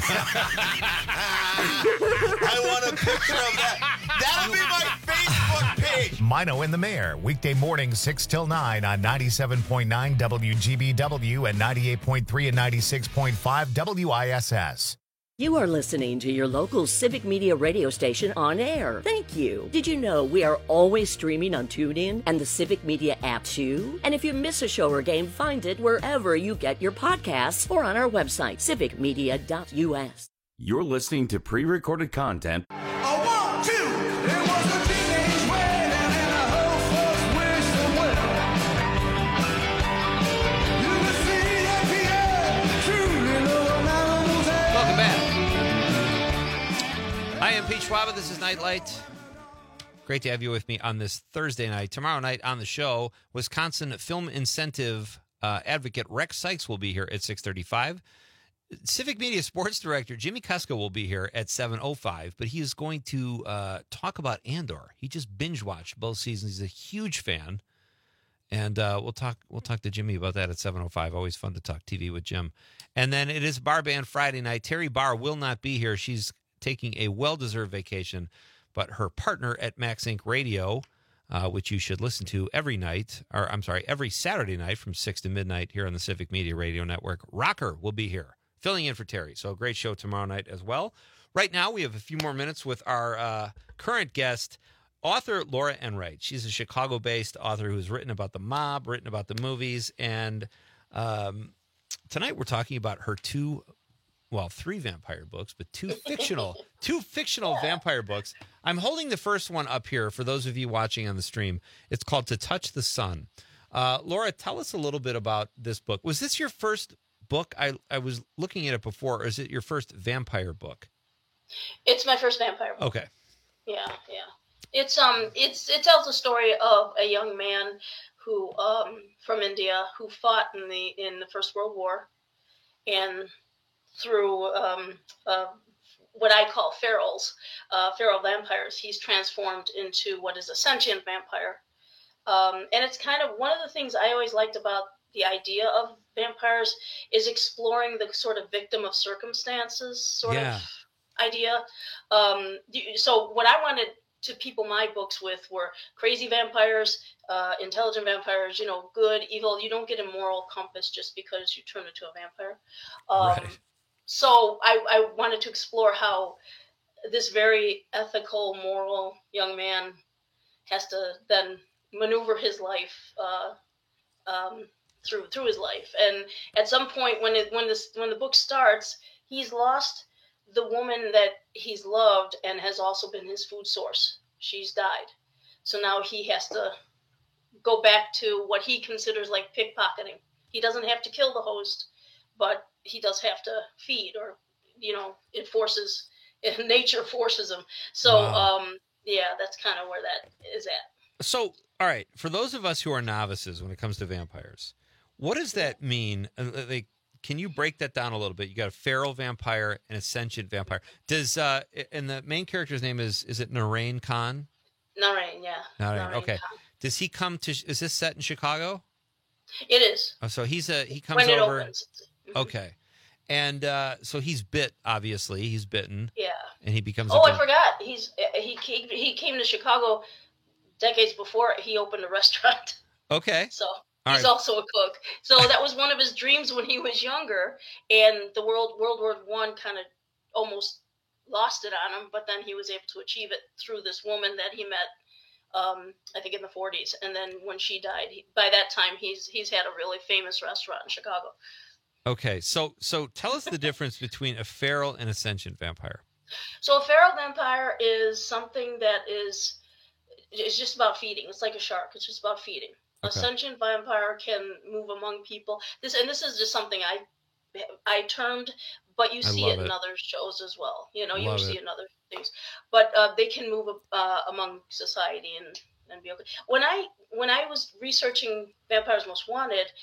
Speaker 13: I want a picture of that. That'll be my Facebook page.
Speaker 3: Mino and the Mayor, weekday mornings 6 till 9 on 97.9 WGBW and 98.3 and 96.5 WISS.
Speaker 8: You are listening to your local Civic Media radio station on air. Thank you. Did you know we are always streaming on TuneIn and the Civic Media app too? And if you miss a show or game, find it wherever you get your podcasts or on our website, civicmedia.us.
Speaker 19: You're listening to pre-recorded content.
Speaker 10: Welcome back. I am Pete Schwab. This is Nightlight. Great to have you with me on this Thursday night. Tomorrow night on the show, Wisconsin Film Incentive advocate Rex Sykes will be here at 6:35. Civic Media Sports Director Jimmy Kuska will be here at 7:05, but he is going to talk about Andor. He just binge-watched both seasons. He's a huge fan, and we'll talk to Jimmy about that at 7:05. Always fun to talk TV with Jim. And then it is Bar Band Friday night. Terry Barr will not be here. She's taking a well-deserved vacation, but her partner at Max Inc. Radio, which you should listen to every Saturday night from 6 to midnight here on the Civic Media Radio Network, Rocker will be here, filling in for Terry. So a great show tomorrow night as well. Right now, we have a few more minutes with our current guest, author Laura Enright. She's a Chicago-based author who's written about the mob, written about the movies, and tonight we're talking about her three vampire books, but two fictional vampire books. I'm holding the first one up here for those of you watching on the stream. It's called To Touch the Sun. Laura, tell us a little bit about this book. Was this your first book? I was looking at it before, or is it your first vampire book?
Speaker 26: It's my first vampire book.
Speaker 10: Okay.
Speaker 26: Yeah. It tells the story of a young man who from India who fought in the First World War, and through what I call feral vampires, he's transformed into what is a sentient vampire. And it's kind of one of the things I always liked about the idea of vampires is exploring the sort of victim of circumstances sort of idea. So what I wanted to people my books with were crazy vampires, intelligent vampires, good, evil. You don't get a moral compass just because you turn into a vampire.
Speaker 10: Right.
Speaker 26: So I wanted to explore how this very ethical, moral young man has to then maneuver his life through his life. And at some point, when the book starts, he's lost the woman that he's loved and has also been his food source. She's died. So now he has to go back to what he considers like pickpocketing. He doesn't have to kill the host, but he does have to feed, or nature forces him. So that's kind of where that is at.
Speaker 10: So, all right, for those of us who are novices when it comes to vampires, what does that mean? Can you break that down a little bit? You got a feral vampire and a sentient vampire. Does and the main character's name is it Narain Khan?
Speaker 26: Narain, yeah.
Speaker 10: Narain, okay. Khan. Does he come to? Is this set in Chicago?
Speaker 26: It is.
Speaker 10: Oh, so he comes
Speaker 26: when it
Speaker 10: over.
Speaker 26: Opens.
Speaker 10: Mm-hmm. Okay, and so he's bit. Obviously, he's bitten.
Speaker 26: Yeah.
Speaker 10: And he becomes.
Speaker 26: I forgot. He came to Chicago decades before he opened a restaurant.
Speaker 10: Okay.
Speaker 26: So. He's also a cook. So that was one of his dreams when he was younger, and the World War I kind of almost lost it on him, but then he was able to achieve it through this woman that he met, I think in the 40s. And then when she died, by that time, he's had a really famous restaurant in Chicago.
Speaker 10: Okay, so tell us the difference between a feral and a sentient vampire.
Speaker 26: So a feral vampire is something that is just about feeding. It's like a shark. It's just about feeding. A sentient vampire can move among people. This is just something I termed, but you see it in other shows as well. You see it in other things. But they can move among society and be okay. When I was researching Vampires Most Wanted,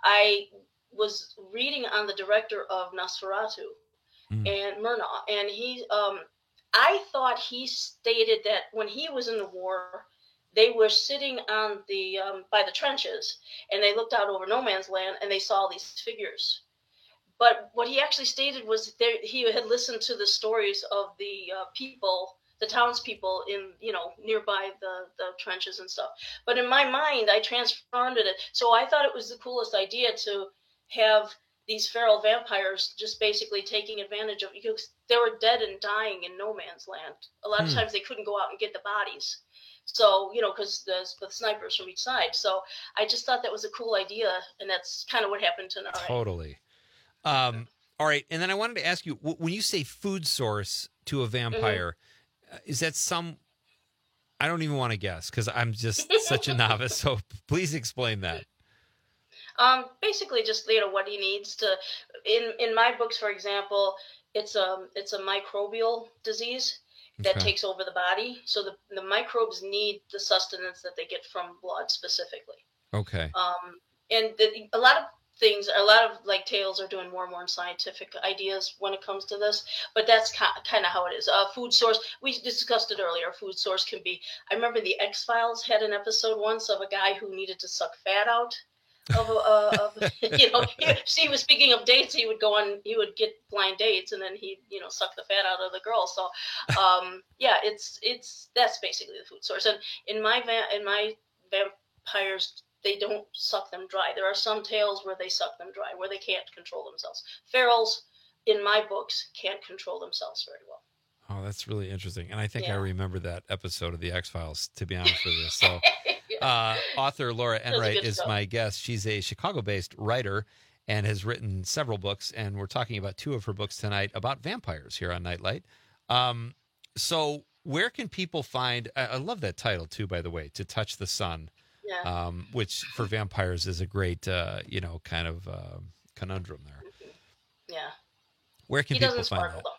Speaker 26: I was reading on the director of Nosferatu and Murnau, and I thought he stated that when he was in the war, they were sitting on the by the trenches, and they looked out over no man's land, and they saw these figures. But what he actually stated was he had listened to the stories of the people, the townspeople in, nearby the trenches and stuff. But in my mind, I transformed it. So I thought it was the coolest idea to have these feral vampires just basically taking advantage of, because they were dead and dying in no man's land. A lot of times they couldn't go out and get the bodies. So, because the snipers from each side. So I just thought that was a cool idea, and that's kind of what happened tonight.
Speaker 10: Totally. All right. And then I wanted to ask you, when you say food source to a vampire, is that I don't even want to guess because I'm just such a novice. So please explain that.
Speaker 26: Basically just, what he needs to, in my books, for example, it's a microbial disease that takes over the body. So the microbes need the sustenance that they get from blood specifically.
Speaker 10: Okay.
Speaker 26: And a lot of tales are doing more and more scientific ideas when it comes to this, but that's kind of how it is. Food source, we discussed it earlier. Food source can be, I remember the X-Files had an episode once of a guy who needed to suck fat out he was speaking of dates, he would get blind dates and then he'd, suck the fat out of the girl. So, that's basically the food source. And in my vampires, they don't suck them dry. There are some tales where they suck them dry, where they can't control themselves. Ferals, in my books, can't control themselves very well.
Speaker 10: Oh, that's really interesting. And I think I remember that episode of the X-Files, to be honest with you. So author Laura Enright is my guest. She's a Chicago-based writer and has written several books, and we're talking about two of her books tonight about vampires here on Nightlight. So where can people find, I love that title too, by the way, To Touch the Sun, which for vampires is a great, kind of conundrum there.
Speaker 26: Yeah.
Speaker 10: Where can people find that?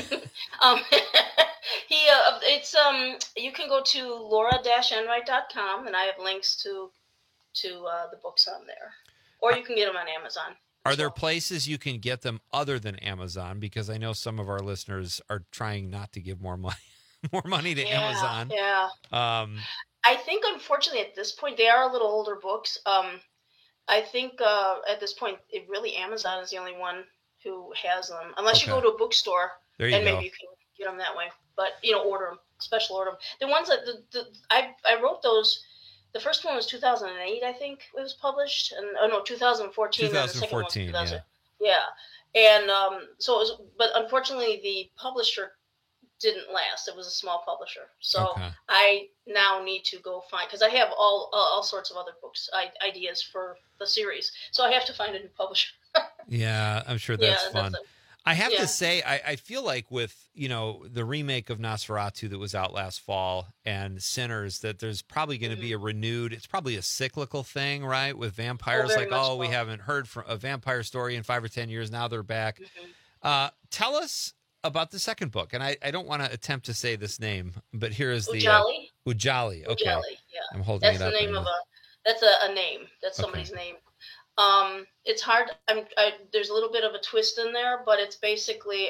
Speaker 10: You can go to laura-enright.com, and I have links to the books on there, or you can get them on Amazon. Are there places you can get them other than Amazon? Because I know some of our listeners are trying not to give more money to Amazon.
Speaker 26: Yeah. I think, unfortunately, at this point, they are a little older books. I think at this point, Amazon is the only one who has them, unless you go to a bookstore.
Speaker 10: Maybe
Speaker 26: you can get them that way. But, order them, special order them. The ones that I wrote those, the first one was 2008, I think it was published. 2014.
Speaker 10: 2014,
Speaker 26: yeah. And so it was, but unfortunately the publisher didn't last. It was a small publisher. So I now need to go find, because I have all sorts of other books, ideas for the series. So I have to find a new publisher.
Speaker 10: Yeah, I'm sure that's fun. I have to say, I feel like with, the remake of Nosferatu that was out last fall and Sinners, that there's probably going to be it's probably a cyclical thing, right? With vampires, we haven't heard from a vampire story in 5 or 10 years. Now they're back. Tell us about the second book. And I don't want to attempt to say this name, but here is the
Speaker 26: Ujali.
Speaker 10: Ujali. Okay.
Speaker 26: Ujali, yeah.
Speaker 10: I'm holding
Speaker 26: That's
Speaker 10: it up.
Speaker 26: the name that's a name. That's somebody's name. It's hard. There's a little bit of a twist in there, but it's basically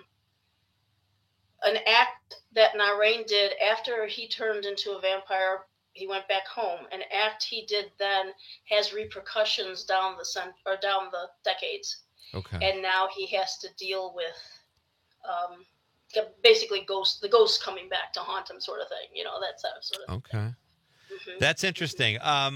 Speaker 26: an act that Narain did after he turned into a vampire. He went back home. An act he did then has repercussions down the decades.
Speaker 10: Okay.
Speaker 26: And now he has to deal with basically the ghosts coming back to haunt him, sort of thing. That sort of
Speaker 10: thing. Okay. That's interesting.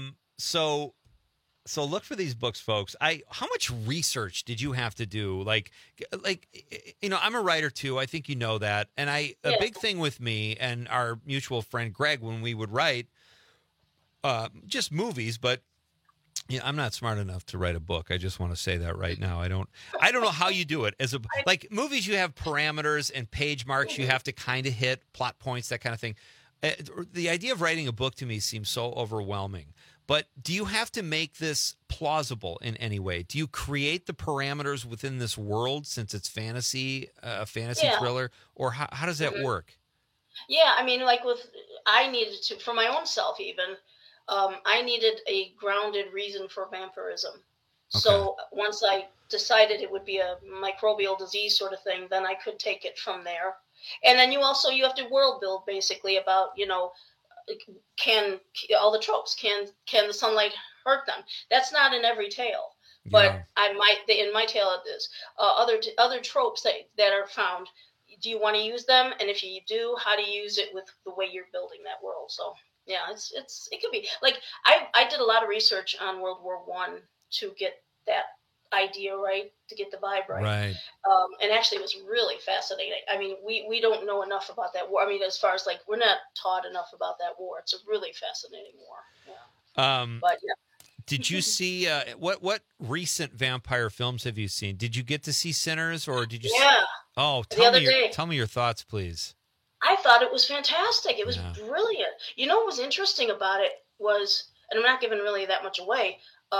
Speaker 10: So look for these books, folks. How much research did you have to do? Like, I'm a writer too. I think you know that. And a big thing with me and our mutual friend Greg, when we would write just movies, but I'm not smart enough to write a book. I just want to say that right now. I don't know how you do it. Like movies, you have parameters and page marks you have to kind of hit, plot points, that kind of thing. The idea of writing a book to me seems so overwhelming. But do you have to make this plausible in any way? Do you create the parameters within this world, since it's fantasy, a fantasy thriller, or how does that work?
Speaker 26: Yeah, I mean, I needed to, for my own self even, I needed a grounded reason for vampirism. So once I decided it would be a microbial disease sort of thing, then I could take it from there. And then you have to world build basically about, can all the tropes, can the sunlight hurt them? That's not in every tale, but in my tale it is. Other tropes that are found, do you want to use them? And if you do, how do you use it with the way you're building that world? So yeah, it could be like, I did a lot of research on World War I to get that idea right, to get the vibe right. And actually it was really fascinating. I mean, we don't know enough about that war. I mean, as far as like, we're not taught enough about that war. It's a really fascinating war. Yeah. But yeah.
Speaker 10: Did you see what recent vampire films have you seen? Did you get to see Sinners, or did you?
Speaker 26: Yeah.
Speaker 10: Oh, tell me your thoughts, please.
Speaker 26: I thought it was fantastic. It was brilliant. You know what was interesting about it was, and I'm not giving really that much away,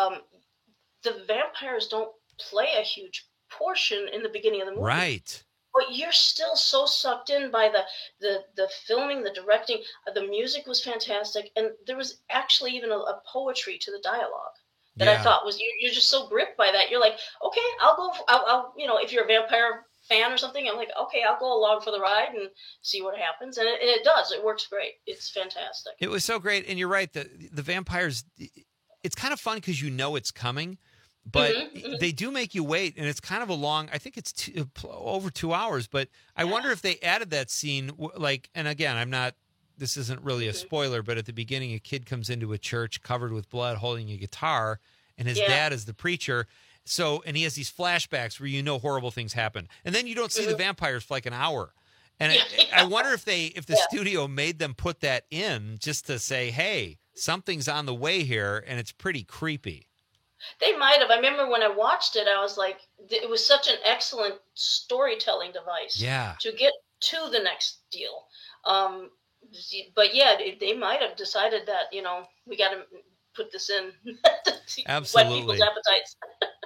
Speaker 26: the vampires don't play a huge portion in the beginning of the movie.
Speaker 10: Right.
Speaker 26: But you're still so sucked in by the filming, the directing. The music was fantastic, and there was actually even a poetry to the dialogue that I thought was, you're just so gripped by that. You're like, okay, I'll if you're a vampire fan or something, I'm like, okay, I'll go along for the ride and see what happens. And it does. It works great. It's fantastic.
Speaker 10: It was so great, and you're right. The vampires, it's kind of fun because it's coming. But they do make you wait, and it's kind of a long, I think it's over 2 hours, but I wonder if they added that scene, and again, this isn't really a spoiler, but at the beginning, a kid comes into a church covered with blood holding a guitar, and his dad is the preacher, and he has these flashbacks where horrible things happen. And then you don't see the vampires for like an hour. And I wonder if the studio made them put that in just to say, hey, something's on the way here, and it's pretty creepy.
Speaker 26: They might have. I remember when I watched it, I was like, it was such an excellent storytelling device to get to the next deal. But yeah, they might have decided that, we got to put this in to whet people's appetites.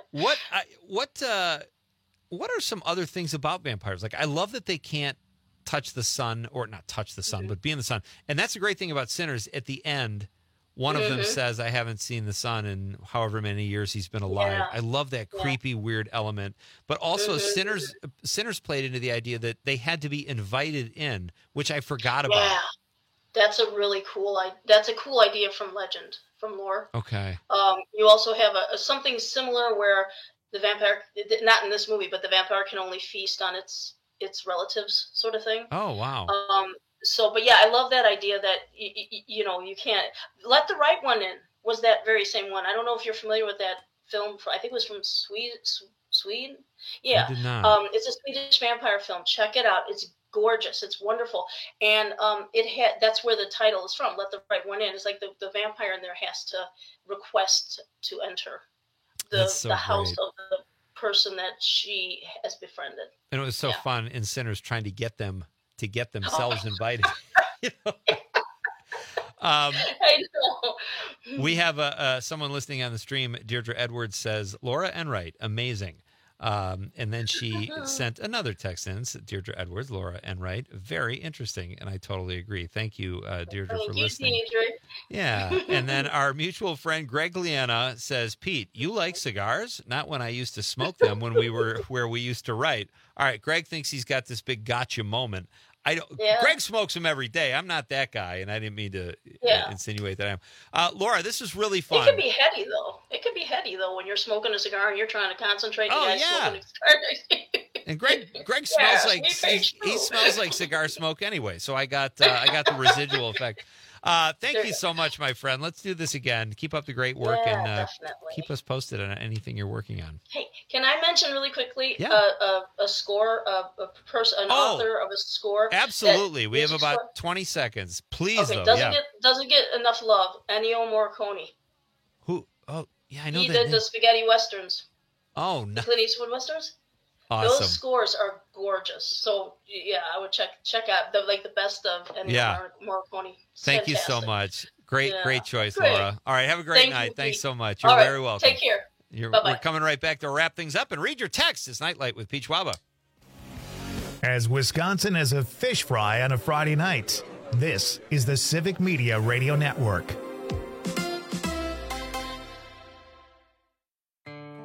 Speaker 10: What are some other things about vampires? Like, I love that they can't touch the sun, or not touch the sun, but be in the sun. And that's a great thing about Sinners. At the end, one of them says, I haven't seen the sun in however many years he's been alive. Yeah. I love that creepy, weird element. But also Sinners played into the idea that they had to be invited in, which I forgot about.
Speaker 26: Yeah, that's a really cool idea from legend, from lore.
Speaker 10: Okay.
Speaker 26: You also have something similar where the vampire, not in this movie, but the vampire can only feast on its relatives, sort of thing.
Speaker 10: Oh, wow.
Speaker 26: But yeah, I love that idea that, you can't let the right one in. Was that very same one? I don't know if you're familiar with that film. I think it was from Sweden. Yeah.
Speaker 10: I did not.
Speaker 26: It's a Swedish vampire film. Check it out. It's gorgeous. It's wonderful. And that's where the title is from. Let the right one in. It's like the vampire in there has to request to enter the house of the person that she has befriended.
Speaker 10: And it was so fun in Sinners trying to get themselves invited.
Speaker 26: I know.
Speaker 10: We have someone listening on the stream. Deirdre Edwards says, Laura Enright, amazing. And then she sent another text in, Deirdre Edwards, Laura Enright, very interesting. And I totally agree. Thank you, Deirdre, for listening.
Speaker 26: Deirdre.
Speaker 10: Yeah. And then our mutual friend, Greg Liana, says, Pete, you like cigars? Not when I used to smoke them when we were where we used to write. All right. Greg thinks he's got this big gotcha moment. Greg smokes them every day. I'm not that guy, and I didn't mean to insinuate that I am. Laura, this was really fun.
Speaker 26: It could be heady, though. When you're smoking a cigar and you're trying to concentrate. Smoking a cigar.
Speaker 10: And Greg smells like he smells like cigar smoke anyway. So I got the residual effect. Thank you so much, my friend. Let's do this again. Keep up the great work, and keep us posted on anything you're working on.
Speaker 26: Hey, can I mention really quickly a score, an author of a score?
Speaker 10: Absolutely. We have about 20 seconds. Please,
Speaker 26: okay,
Speaker 10: though.
Speaker 26: Doesn't get enough love. Ennio Morricone.
Speaker 10: Who? Oh, yeah, I know
Speaker 26: he
Speaker 10: that.
Speaker 26: He did the spaghetti westerns.
Speaker 10: Oh, no.
Speaker 26: The Clint Eastwood westerns.
Speaker 10: Awesome.
Speaker 26: Those scores are gorgeous. So yeah, I would check out the best of Ennio Morricone.
Speaker 10: Thank you so much. Great choice, Laura. All right, have a great night. Thanks so much. You're very welcome.
Speaker 26: Take care.
Speaker 10: We're coming right back to wrap things up and read your text. It's Nightlight with Pete Schwaba.
Speaker 3: As Wisconsin as a fish fry on a Friday night, this is the Civic Media Radio Network.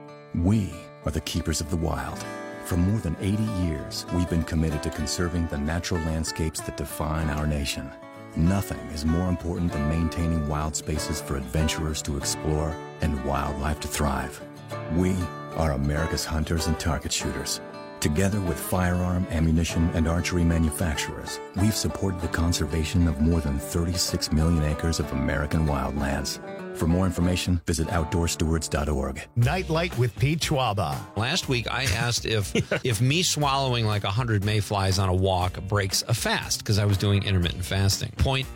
Speaker 14: We are the keepers of the wild. For more than 80 years, we've been committed to conserving the natural landscapes that define our nation. Nothing is more important than maintaining wild spaces for adventurers to explore and wildlife to thrive. We are America's hunters and target shooters. Together with firearm, ammunition, and archery manufacturers, we've supported the conservation of more than 36 million acres of American wildlands. For more information, visit outdoorstewards.org.
Speaker 3: Nightlight with Pete Schwaba.
Speaker 10: Last week, I asked if me swallowing like 100 mayflies on a walk breaks a fast, because I was doing intermittent fasting.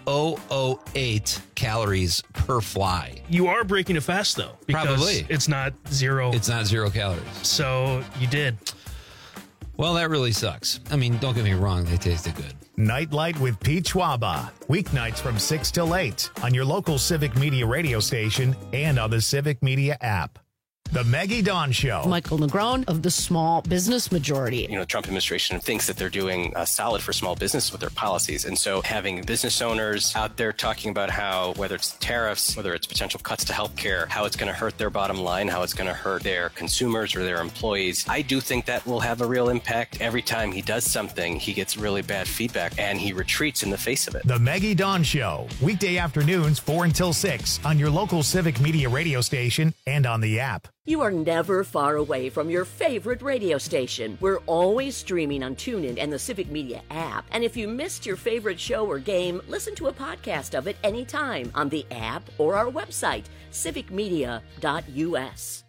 Speaker 10: 0.008 calories per fly.
Speaker 15: You are breaking a fast, though. Because
Speaker 10: Probably.
Speaker 15: it's not zero.
Speaker 10: It's not 0 calories.
Speaker 15: So you did.
Speaker 10: Well, that really sucks. I mean, don't get me wrong, they tasted good.
Speaker 3: Nightlight with Pete Schwaba. Weeknights from 6 till 8 on your local Civic Media radio station and on the Civic Media app. The Maggie Dawn Show.
Speaker 16: Michael Negron of the Small Business Majority.
Speaker 17: You know, the Trump administration thinks that they're doing solid for small business with their policies. And so having business owners out there talking about how, whether it's tariffs, whether it's potential cuts to healthcare, how it's going to hurt their bottom line, how it's going to hurt their consumers or their employees, I do think that will have a real impact. Every time he does something, he gets really bad feedback and he retreats in the face of it.
Speaker 3: The Maggie Dawn Show. Weekday afternoons 4 until 6 on your local Civic Media radio station and on the app.
Speaker 8: You are never far away from your favorite radio station. We're always streaming on TuneIn and the Civic Media app. And if you missed your favorite show or game, listen to a podcast of it anytime on the app or our website, civicmedia.us.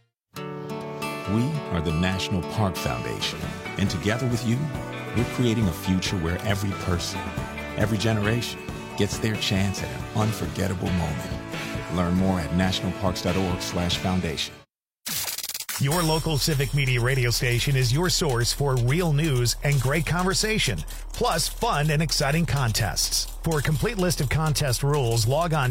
Speaker 18: We are the National Park Foundation, and together with you, we're creating a future where every person, every generation, gets their chance at an unforgettable moment. Learn more at nationalparks.org/foundation.
Speaker 3: Your local Civic Media radio station is your source for real news and great conversation, plus fun and exciting contests. For a complete list of contest rules, log on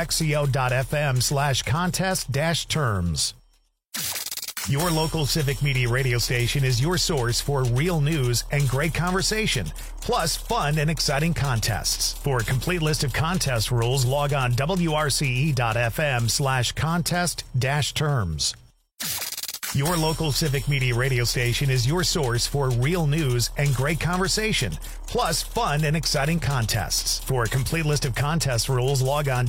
Speaker 3: wxco.fm/contest-terms. Your local Civic Media radio station is your source for real news and great conversation, plus fun and exciting contests. For a complete list of contest rules, log on wrce.fm/contest-terms. Your local Civic Media radio station is your source for real news and great conversation, plus fun and exciting contests. For a complete list of contest rules, log on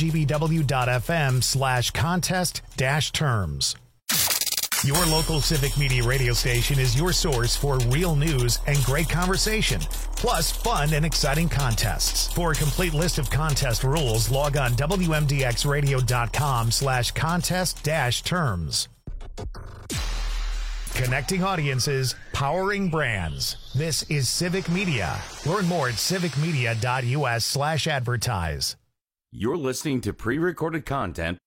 Speaker 3: wgbw.fm/contest-terms. Your local Civic Media radio station is your source for real news and great conversation, plus fun and exciting contests. For a complete list of contest rules, log on wmdxradio.com/contest-terms. Connecting audiences, powering brands. This is Civic Media. Learn more at civicmedia.us/advertise.
Speaker 19: You're listening to pre-recorded content.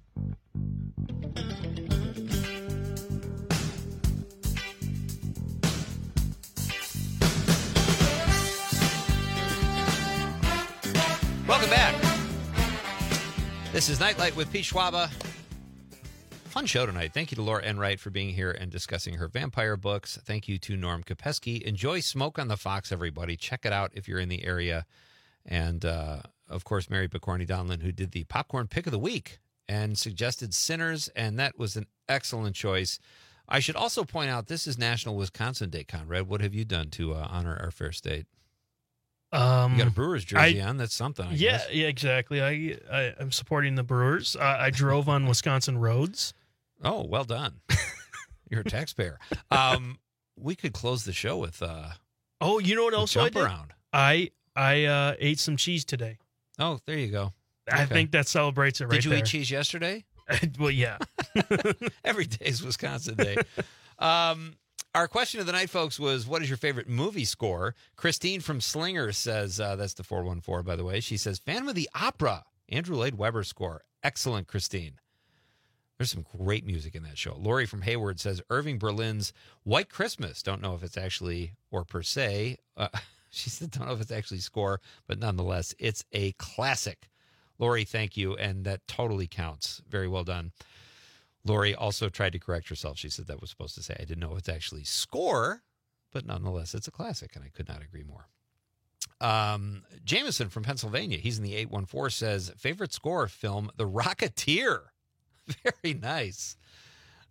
Speaker 10: Welcome back. This is Nightlight with Pete Schwaba. Fun show tonight. Thank you to Laura Enright for being here and discussing her vampire books. Thank you to Norm Kopesky. Enjoy Smoke on the Fox, everybody. Check it out if you're in the area. And, of course, Mary Picorni Donlin, who did the Popcorn Pick of the Week and suggested Sinners, and that was an excellent choice. I should also point out this is National Wisconsin Day, Conrad. What have you done to honor our fair state? You got a Brewers jersey on. That's something, I guess.
Speaker 15: Yeah, exactly. I'm supporting the Brewers. I drove on Wisconsin roads.
Speaker 10: Oh, well done. You're a taxpayer. We could close the show with
Speaker 15: oh, you know what else I did?
Speaker 10: Around.
Speaker 15: I ate some cheese today.
Speaker 10: Oh, there you go.
Speaker 15: I think that celebrates it right there.
Speaker 10: Did you eat cheese yesterday?
Speaker 15: Well, yeah.
Speaker 10: Every day is Wisconsin Day. Our question of the night, folks, was what is your favorite movie score? Christine from Slinger says, that's the 414, by the way. She says, Phantom of the Opera, Andrew Lloyd Webber score. Excellent, Christine. There's some great music in that show. Lori from Hayward says, Irving Berlin's White Christmas. Don't know if it's actually, or per se. She said, don't know if it's actually score, but nonetheless, it's a classic. Lori, thank you, and that totally counts. Very well done. Lori also tried to correct herself. She said that was supposed to say, I didn't know it's actually score, but nonetheless, it's a classic, and I could not agree more. Jameson from Pennsylvania, he's in the 814, says, favorite score film, The Rocketeer. Very nice.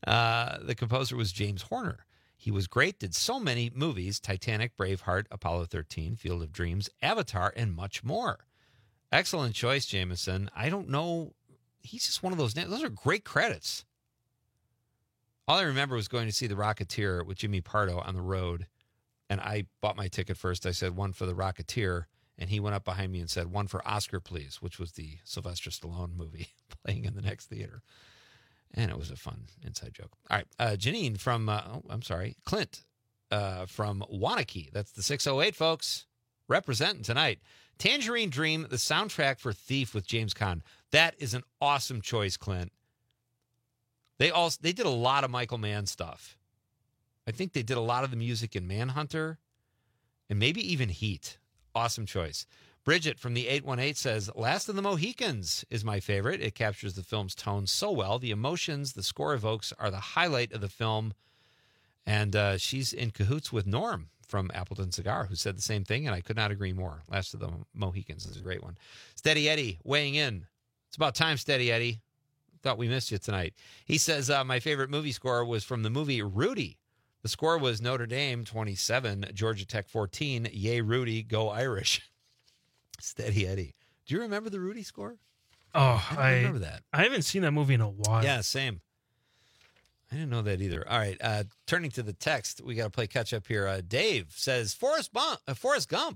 Speaker 10: The composer was James Horner. He was great, did so many movies: Titanic, Braveheart, Apollo 13, Field of Dreams, Avatar, and much more. Excellent choice, Jameson. I don't know. He's just one of those names. Those are great credits. All I remember was going to see The Rocketeer with Jimmy Pardo on the road, and I bought my ticket first. I said, one for The Rocketeer, and he went up behind me and said, one for Oscar, please, which was the Sylvester Stallone movie playing in the next theater. And it was a fun inside joke. All right. Janine from, Clint from Wanakee. That's the 608, folks. Representing tonight. Tangerine Dream, the soundtrack for Thief with James Caan. That is an awesome choice, Clint. They did a lot of Michael Mann stuff. I think they did a lot of the music in Manhunter and maybe even Heat. Awesome choice. Bridget from the 818 says, Last of the Mohicans is my favorite. It captures the film's tone so well. The emotions the score evokes are the highlight of the film. And she's in cahoots with Norm from Appleton Cigar, who said the same thing, and I could not agree more. Last of the Mohicans is a great one. Steady Eddie weighing in. It's about time, Steady Eddie. Thought we missed you tonight. He says, my favorite movie score was from the movie Rudy. The score was Notre Dame 27, Georgia Tech 14. Yay, Rudy, go Irish. Steady Eddie. Do you remember the Rudy score?
Speaker 15: Oh,
Speaker 10: I don't remember that.
Speaker 15: I haven't seen that movie in a while.
Speaker 10: Yeah, same. I didn't know that either. All right, turning to the text, we got to play catch up here. Dave says, Forrest Gump. Forrest Bump.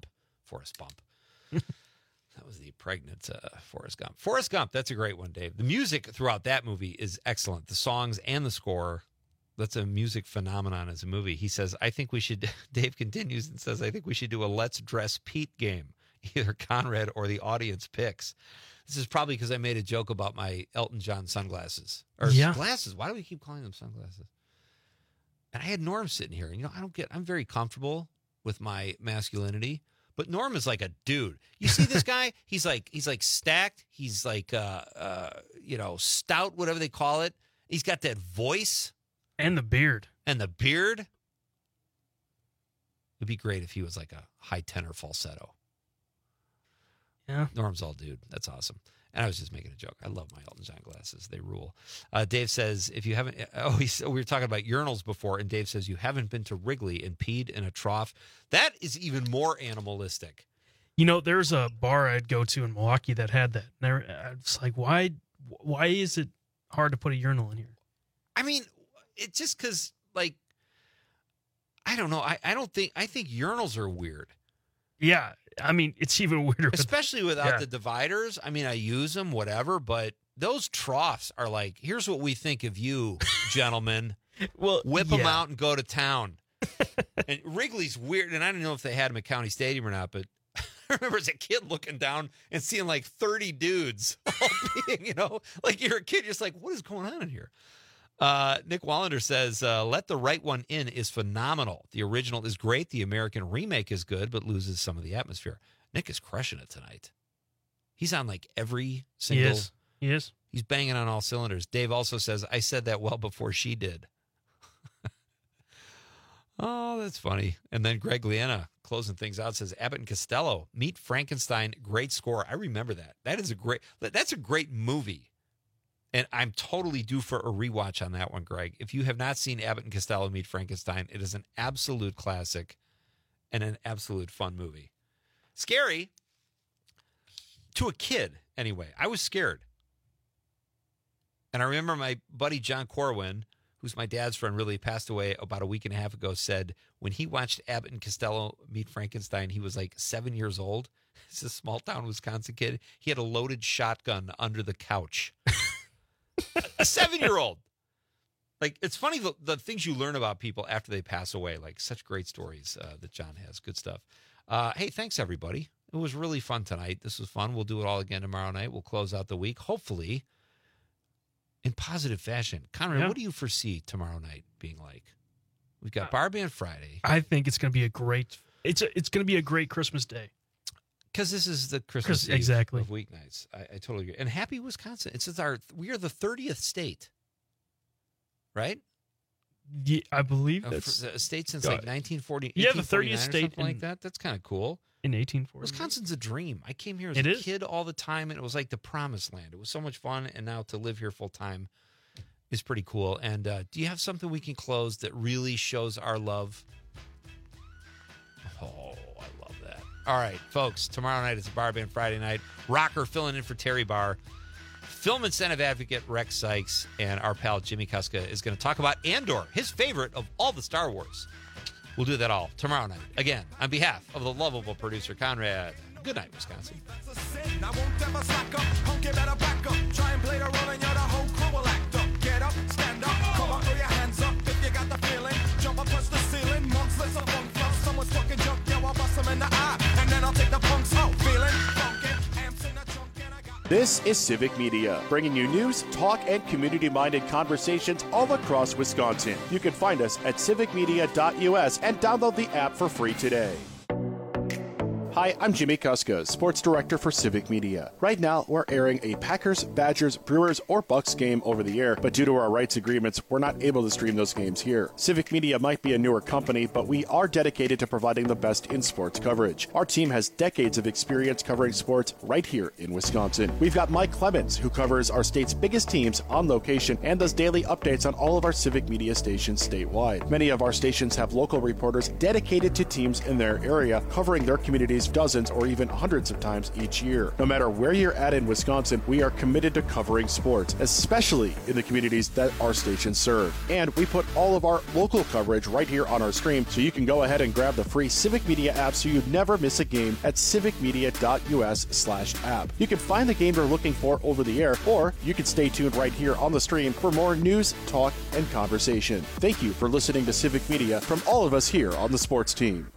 Speaker 10: That was the pregnant Forrest Gump. Forrest Gump, that's a great one, Dave. The music throughout that movie is excellent. The songs and the score, that's a music phenomenon as a movie. He says, I think we should, Dave continues and says, I think we should do a Let's Dress Pete game. Either Conrad or the audience picks. This is probably because I made a joke about my Elton John sunglasses. Or glasses. Why do we keep calling them sunglasses? And I had Norm sitting here. And, I'm very comfortable with my masculinity. But Norm is like a dude. You see this guy? He's like stacked. He's like, stout, whatever they call it. He's got that voice.
Speaker 15: And the beard.
Speaker 10: It'd be great if he was like a high tenor falsetto.
Speaker 15: Yeah.
Speaker 10: Norm's all dude. That's awesome. And I was just making a joke. I love my Elton John glasses. They rule. Dave says, if you haven't, we were talking about urinals before, and Dave says, you haven't been to Wrigley and peed in a trough. That is even more animalistic.
Speaker 15: There's a bar I'd go to in Milwaukee that had that. And it's like, why is it hard to put a urinal in here?
Speaker 10: I mean, it's just because, I don't know. I think urinals are weird.
Speaker 15: Yeah. I mean, it's even weirder.
Speaker 10: Especially without the dividers. I mean, I use them, whatever, but those troughs are like, here's what we think of you, gentlemen.
Speaker 15: Well,
Speaker 10: whip them out and go to town. And Wrigley's weird, and I don't know if they had them at County Stadium or not, but I remember as a kid looking down and seeing like 30 dudes all being, like you're a kid, you're just like, what is going on in here? Nick Wallander says, Let the Right One In is phenomenal. The original is great. The American remake is good, but loses some of the atmosphere. Nick is crushing it tonight. He's on like every single.
Speaker 15: He is.
Speaker 10: He's banging on all cylinders. Dave also says, I said that well before she did. Oh, that's funny. And then Greg Liana, closing things out, says, Abbott and Costello, Meet Frankenstein, great score. I remember that. That's a great movie. And I'm totally due for a rewatch on that one, Greg. If you have not seen Abbott and Costello Meet Frankenstein, it is an absolute classic and an absolute fun movie. Scary to a kid, anyway. I was scared. And I remember my buddy John Corwin, who's my dad's friend, really passed away about a week and a half ago, said when he watched Abbott and Costello Meet Frankenstein, he was like 7 years old. He's a small town Wisconsin kid. He had a loaded shotgun under the couch. A 7-year-old. Like, it's funny the things you learn about people after they pass away. Like, such great stories that John has. Good stuff. Hey, thanks, everybody. It was really fun tonight. This was fun. We'll do it all again tomorrow night. We'll close out the week, hopefully, in positive fashion. Conrad, what do you foresee tomorrow night being like? We've got Bar Band Friday.
Speaker 15: I think it's going to be a great Christmas day.
Speaker 10: Because this is the Christmas Eve
Speaker 15: exactly.
Speaker 10: of weeknights. I totally agree. And happy Wisconsin. We are the 30th state, right?
Speaker 15: Yeah, I believe
Speaker 10: that's a state since like 1940.
Speaker 15: Yeah, the 30th state.
Speaker 10: Something like that. That's kind of cool.
Speaker 15: In 1840.
Speaker 10: Wisconsin's a dream. I came here as a kid all the time, and it was like the promised land. It was so much fun, and now to live here full time, is pretty cool. And do you have something we can close that really shows our love? Oh, I love that. All right, folks, tomorrow night is a Bar Band Friday night. Rocker filling in for Terry Barr. Film incentive advocate Rex Sykes and our pal Jimmy Kuska is going to talk about Andor, his favorite of all the Star Wars. We'll do that all tomorrow night. Again, on behalf of the lovable producer Conrad, good night, Wisconsin.
Speaker 2: I won't ever slack up, hunky better back up. Try and play the role and you're the whole crew will act up. Get up, stand up, come on, throw your hands up if you got the feeling. Jump up, touch the ceiling, monks, let's up, funk flow. Someone's fucking jump, yo, I'll bust them in the eye. And then I'll take the punks out, feeling funky, amps in the trunk and I got...
Speaker 1: This is Civic Media, bringing you news, talk, and community-minded conversations all across Wisconsin. You can find us at civicmedia.us and download the app for free today. Hi, I'm Jimmy Kuska, Sports Director for Civic Media. Right now, we're airing a Packers, Badgers, Brewers, or Bucks game over the air, but due to our rights agreements, we're not able to stream those games here. Civic Media might be a newer company, but we are dedicated to providing the best in sports coverage. Our team has decades of experience covering sports right here in Wisconsin. We've got Mike Clemens, who covers our state's biggest teams on location and does daily updates on all of our Civic Media stations statewide. Many of our stations have local reporters dedicated to teams in their area, covering their communities dozens or even hundreds of times each year. No matter where you're at in Wisconsin, we are committed to covering sports, especially in the communities that our stations serve. And we put all of our local coverage right here on our stream, so you can go ahead and grab the free Civic Media app so you never miss a game at civicmedia.us/app. You can find the game you're looking for over the air, or you can stay tuned right here on the stream for more news, talk, and conversation. Thank you for listening to Civic Media from all of us here on the sports team.